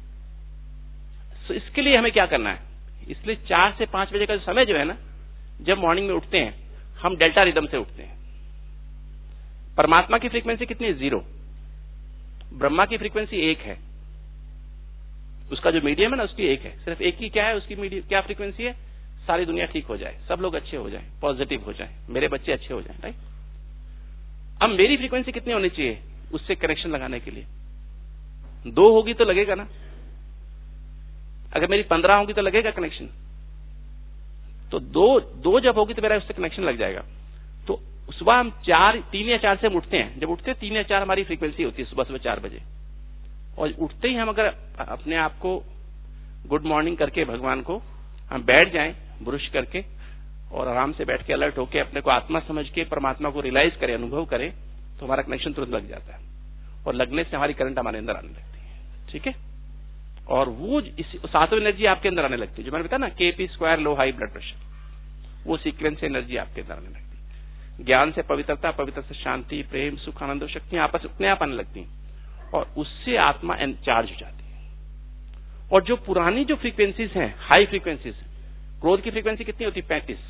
तो इसके लिए हमें क्या करना है? इसलिए 4 से 5 बजे का जो समय जो है ना, जब मॉर्निंग में उठते हैं, हम डेल्टा रिदम से उठते हैं। परमात्मा की फ्रीक्वेंसी कितनी है? 0। ब्रह्मा की फ्रीक्वेंसी 1 है, उसका जो मीडियम है ना, उसकी 1 है। सिर्फ एक ही क्या है उसकी मीडियम, क्या फ्रीक्वेंसी है? सारी दुनिया ठीक हो जाए, सब लोग अच्छे हो जाए, पॉजिटिव हो जाए, मेरे बच्चे अच्छे हो जाए, राइट? अब मेरी फ्रीक्वेंसी कितनी होनी चाहिए उससे कनेक्शन लगाने के लिए? 2 होगी तो लगेगा ना। अगर मेरी 15 होगी तो लगेगा कनेक्शन। तो 2 जब होगी तो मेरा उससे कनेक्शन लग जाएगा। तो सुबह हम 3 या 4 से हम उठते हैं। जब उठते हैं 3 या 4 हमारी फ्रीक्वेंसी होती है सुबह 4 बजे। और उठते ही हम अगर अपने आप को गुड मॉर्निंग करके भगवान को हम बैठ जाएं ब्रश करके और आराम से बैठ के अलर्ट होके अपने को आत्मा समझ के परमात्मा को रियलाइज करें, अनुभव करें, तो हमारा कनेक्शन तुरंत लग जाता है और लगने से हमारी करंट हमारे अंदर आने लगती है। ठीक है? और वो सातों एनर्जी आपके अंदर आने लगती है, जो मैंने बताया ना, KP² low high blood pressure, वो सीक्वेंस से एनर्जी आपके अंदर आने लगती है। ज्ञान से पवित्रता, पवित्र से शांति, प्रेम, सुख, आनंद और शक्तियां आपस अपने आप आने लगती हैं और उससे आत्मा चार्ज हो जाती है। और जो पुरानी जो फ्रीक्वेंसीज हैं, हाई फ्रीक्वेंसीज, क्रोध की फ्रीक्वेंसी कितनी होती है? 35,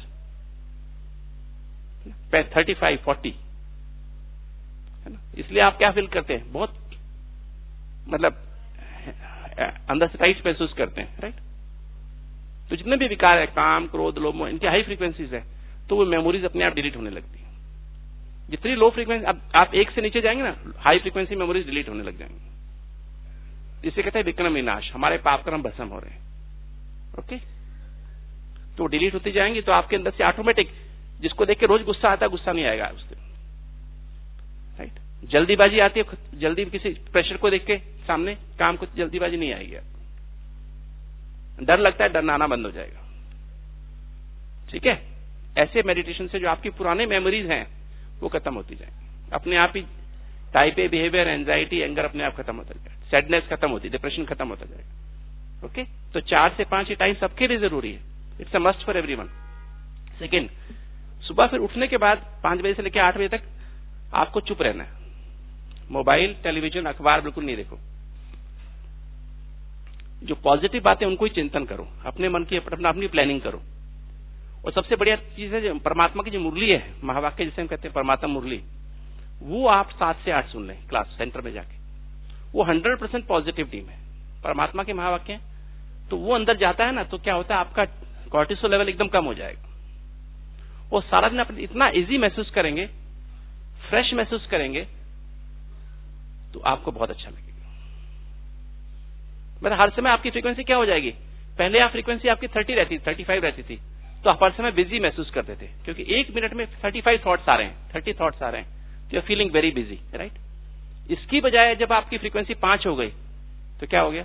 35, 40, है ना? इसलिए आप क्या फील करते हैं? बहुत मतलब अंदर से टाइट महसूस करते हैं, राइट? तो जितने भी विकार है, काम, क्रोध, लोभ, मोह, इनकी हाई फ्रीक्वेंसीज है, तो वो मेमोरीज अपने आप डिलीट होने लगती है। जितनी लो फ्रीक्वेंसी, अब आप 1 से नीचे जाएंगे ना, हाई फ्रीक्वेंसी मेमोरीज डिलीट होने लग जाएंगे। इसे कहते हैं विक्रम विनाश, हमारे पाप कर्म भस्म हो रहे हैं। ओके, तो डिलीट होती जाएंगी तो आपके अंदर से ऑटोमेटिक, जिसको देख के रोज गुस्सा आता है, गुस्सा नहीं आएगा उससे, राइट? जल्दीबाजी आती है, जल्दी किसी प्रेशर को देख के सामने काम को जल्दीबाजी नहीं आएगी। डर लगता है, डर आना बंद हो जाएगा। ठीक है? ऐसे मेडिटेशन से जो आपकी पुराने मेमोरीज हैं वो खत्म होती जाएंगी अपने आप ही। Type A behaviour, anxiety, anger अपने आप खत्म होता जाएगा, सैडनेस खत्म होती, डिप्रेशन खत्म होता जाएगा। ओके, तो 4 से 5 ये टाइम सबके लिए जरूरी है। It's a must for everyone. Second, सुबह फिर उठने के बाद 5 बजे से लेकर 8 बजे तक आपको चुप रहना है। मोबाइल, टेलीविजन, अखबार बिल्कुल नहीं देखो। जो पॉजिटिव बातें उनको ही चिंतन करो, अपने मन की अपनी प्लानिंग करो। और सबसे बढ़िया चीज है, जो परमात्मा की जो मुरली है, महावाक्य जिसे हम कहते हैं परमात्मा मुरली, वो आप 7 से 8 सुन लें क्लास सेंटर में जाके। वो 100% पॉजिटिव टीम है, परमात्मा के महावाक्य हैं। तो वो अंदर जाता है ना, तो क्या होता है, आपका कॉर्टिसोल लेवल एकदम कम हो जाएगा और सारा दिन आप इतना इजी महसूस करेंगे, फ्रेश महसूस करेंगे, तो आपको बहुत अच्छा लगेगा। मतलब हर समय आपकी फ्रीक्वेंसी क्या हो जाएगी? पहले आप फ्रीक्वेंसी आपकी 30 रहती, 35 रहती थी, तो आप हर समय बिजी महसूस करते थे, क्योंकि 1 मिनट में 35 थॉट्स आ रहे हैं, 30 थॉट्स आ रहे हैं, तो you are feeling very busy, right? इसकी बजाय जब आपकी फ्रीक्वेंसी 5 हो गई, तो क्या हो गया?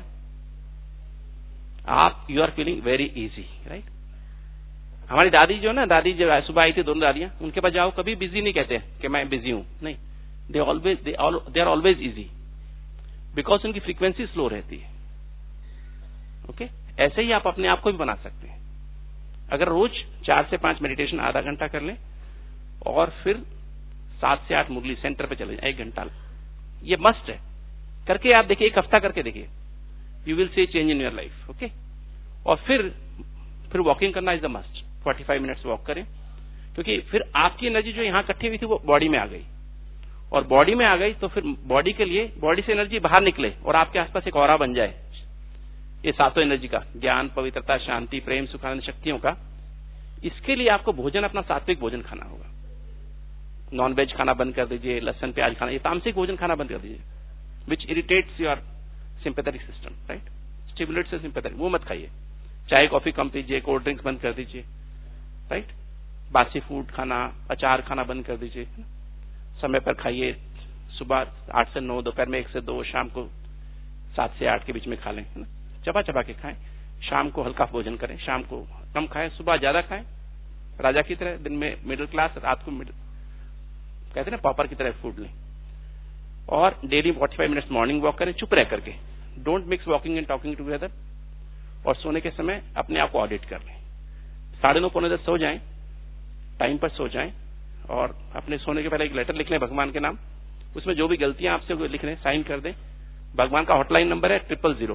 आप you are feeling very easy, right? हमारी दादी जो है ना, दादी जब सुबह आई थी, दोनों दादियां, उनके पास जाओ, कभी बिजी नहीं कहते कि मैं बिजी हूं, नहीं, they are always easy, because उनकी फ्रीक्वेंसी स्लो रहती है। ओके, ऐसे ही आप अपने आप को भी बना सकते हैं। अगर रोज 4 से 5 मेडिटेशन आधा घंटा कर लें और फिर 7 से 8 मुरली सेंटर पे चले जाए 1 घंटा, ये मस्ट है। करके आप देखिए, 1 हफ्ता करके देखिए, you will see change in your life. Okay, और फिर वॉकिंग करना is the must. 45 minutes walk करें, क्योंकि फिर आपकी एनर्जी जो यहां इकट्ठी हुई थी वो बॉडी में आ गई और बॉडी में आ गई तो फिर बॉडी के लिए, बॉडी से एनर्जी बाहर निकले और आपके आसपास एक ऑरा बन जाए, ये सातों एनर्जी का, ज्ञान, पवित्रता, शांति, प्रेम, सुखानंद शक्तियों का। इसके लिए आपको भोजन अपना सात्विक भोजन खाना होगा। नॉन वेज खाना बंद कर दीजिए, लहसन प्याज खाना, ये तामसिक भोजन खाना बंद कर दीजिए, which irritates your sympathetic system, right, stimulates your sympathetic, वो मत खाइए। चाय कॉफी कम पीजिए, कोल्ड ड्रिंक्स बंद कर दीजिए, राइट, बासी फूड खाना, अचार खाना बंद कर दीजिए, समय पर खाइए, सुबह 8 से 9, दोपहर में 1 से 2, शाम को 7 से 8 के बीच में खा लें, है ना, चबा चबा के खाएं। शाम को हल्का भोजन करें, शाम को कम खाएं, सुबह ज्यादा खाएं, राजा की तरह, दिन में मिडिल क्लास, रात को मिडिल, कहते हैं ना, पॉपर की तरह फूड लें। और डेली 45 मिनट्स मॉर्निंग वॉक करें, चुप रह करके, don't mix walking and talking together. और सोने के समय अपने आप को ऑडिट कर लें, 9:30 पौने 10 सो जाएं, टाइम पर सो जाएं, और अपने सोने के पहले एक लेटर लिख लें भगवान के नाम, उसमें जो भी गलतियां आपसे वो लिख लें, साइन कर दें। भगवान का हॉटलाइन नंबर है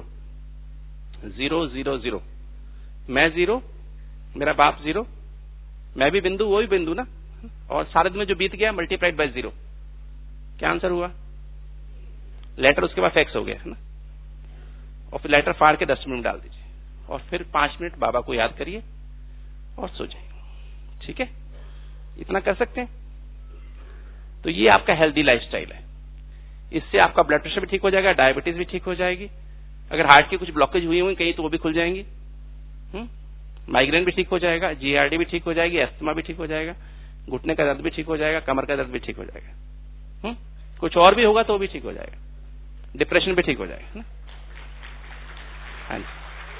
0000000। मैं 0, मेरा बाप 0, मैं भी बिंदु, वो भी बिंदु ना, और सारे दिन में जो बीत गया मल्टीप्लाइड बाय 0। क्या आंसर हुआ? लेटर उसके बाद फैक्स हो गया, है ना। और फिर लेटर फाड़ के डस्टबिन में डाल दीजिए, और फिर 5 मिनट बाबा को याद करिए और सो जाइए, ठीक है। इतना कर सकते हैं। तो ये आपका हेल्दी लाइफस्टाइल है। इससे आपका ब्लड प्रेशर भी ठीक हो जाएगा, डायबिटीज भी ठीक हो जाएगी, अगर हार्ट की कुछ ब्लॉकेज हुई हुई कहीं तो वो भी खुल जाएंगी, माइग्रेन भी ठीक हो जाएगा, जीआरडी भी ठीक हो जाएगी, अस्थमा भी ठीक हो जाएगा, घुटने का दर्द भी ठीक हो जाएगा, कमर का दर्द भी ठीक हो जाएगा, कुछ और भी होगा तो भी ठीक हो जाएगा, डिप्रेशन भी ठीक हो जाएगा, ना। हाँ जी,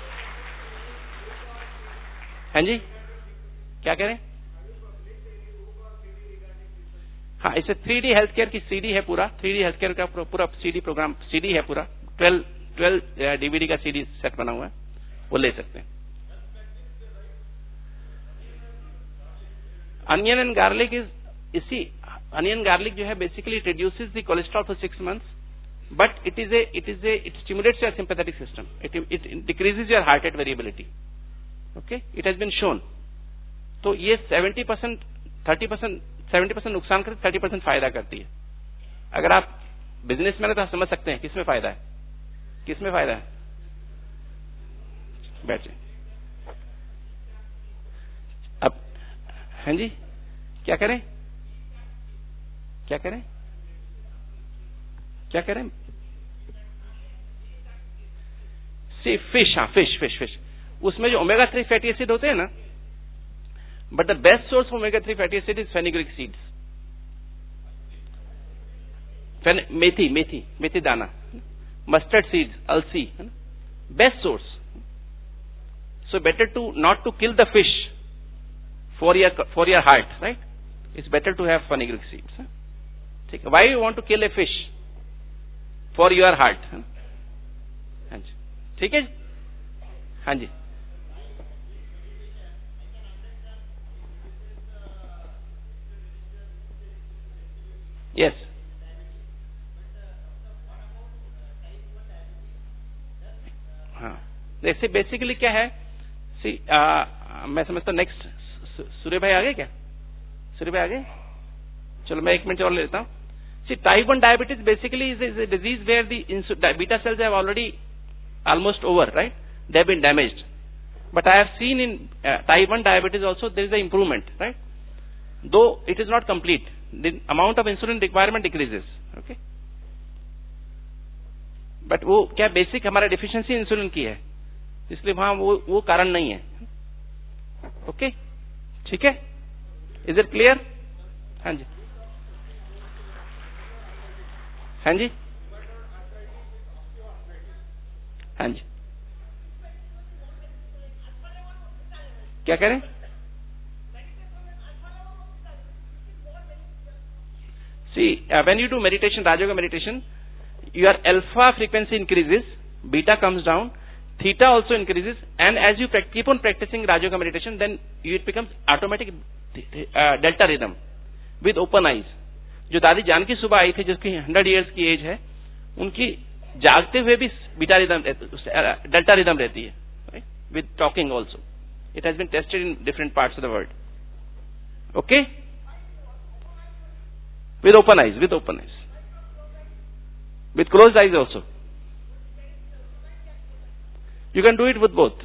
हाँ जी, क्या कह रहे हैं? हाँ, इसे 3D हेल्थ केयर की CD है पूरा, 3D हेल्थ केयर का पूरा CD प्रोग्राम, CD है पूरा, 12 DVD का CD सेट बना हुआ है, वो ले सकते हैं। Onion and garlic onion garlic जो है basically it reduces the cholesterol for 6 months, but it stimulates your sympathetic system, it decreases your heart rate variability, okay, it has been shown. तो ये 70% नुकसान करती, 30% फायदा करती है। अगर आप बिजनेसमैन है तो आप समझ सकते हैं किसमें फायदा है, किसमें फायदा है। बैठिए। अब हाँ जी, क्या करें, क्या करें, क्या करें? सी फिश, हाँ, फिश, उसमें जो ओमेगा 3 फैटी एसिड होते हैं ना, but the best source of omega 3 fatty acid is fenugreek seeds, मेथी दाना, मस्टर्ड सीड्स, अलसी, best source. So better to not to kill the fish for your heart, right? It's better to have fenugreek seeds. ठीक है? Why you want to kill a fish? For your heart. हाँ जी, ठीक है, हाँ जी, yes. हाँ, जैसे basically क्या है, मैं समझता हूँ नेक्स्ट सूर्य भाई आ गए क्या? सूर्य भाई आ गए? चलो मैं 1 मिनट और लेता हूँ। See type 1 diabetes basically is a disease where the beta cells have already almost over, right? They have been damaged. But I have seen in type 1 diabetes also there is an improvement, right? Though it is not complete, the amount of insulin requirement decreases, okay? But वो क्या basic हमारा deficiency insulin की है, इसलिए वहां वो कारण नहीं है, ओके, ठीक है। Is it clear? हाँ जी, हाँ जी, हाँ जी, क्या करें? See, when you do meditation, Raja Yoga meditation, your alpha frequency increases, beta comes down, theta also increases, and as you keep on practicing Raja Yoga meditation, then it becomes automatic delta rhythm with open eyes. जो दादी जानकी सुबह आई थी जिसकी 100 years की as है, उनकी जागते हुए भी बीटा रिदम, डेल्टा रिदम रहती है, with talking also. It has been tested in different parts of the world. Okay? With open eyes, with open eyes. With closed eyes also. You can do it with both.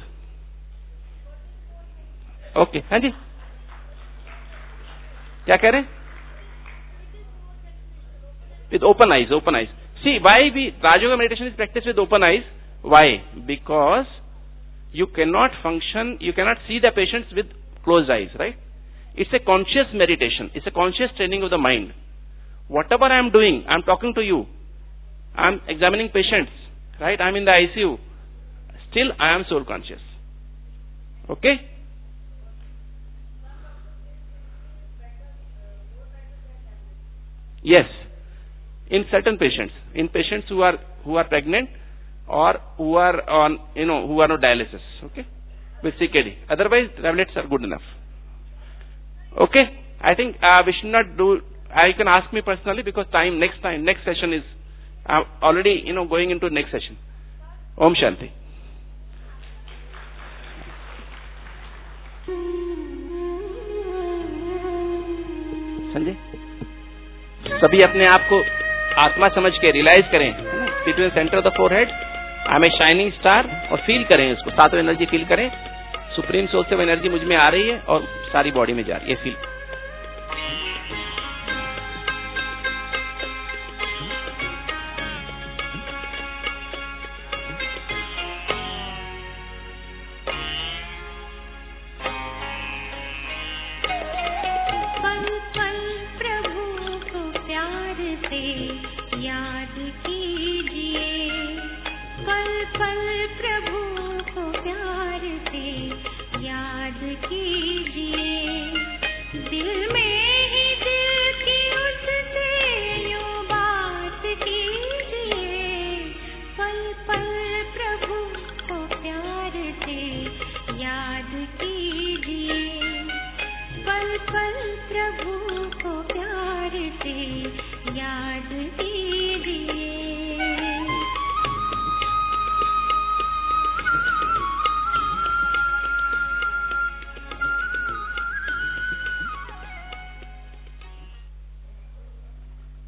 Okay, हाँ जी, क्या कह रहे हैं? With open eyes, open eyes. See, why Raj Yoga meditation is practiced with open eyes? Why? Because you cannot function, you cannot see the patients with closed eyes, right? It's a conscious meditation. It's a conscious training of the mind. Whatever I am doing, I am talking to you. I am examining patients, right? I am in the ICU. Still, I am soul conscious. Okay? Yes. In certain patients, who are pregnant or who are on, who are on dialysis, okay, with CKD. Otherwise, tablets are good enough. Okay, I think we should not do. You can ask me personally because next session is already, going into next session. Om Shanti. Sanjay, सभी अपने आप को आत्मा समझ के realise करें, between centre of the forehead I am a shining star, और feel करें उसको, सातों एनर्जी फील करें, सुप्रीम सोर्स से वो एनर्जी मुझ में आ रही है और सारी बॉडी में जा रही है, फील। याद कीजिए, पल पल प्रभु को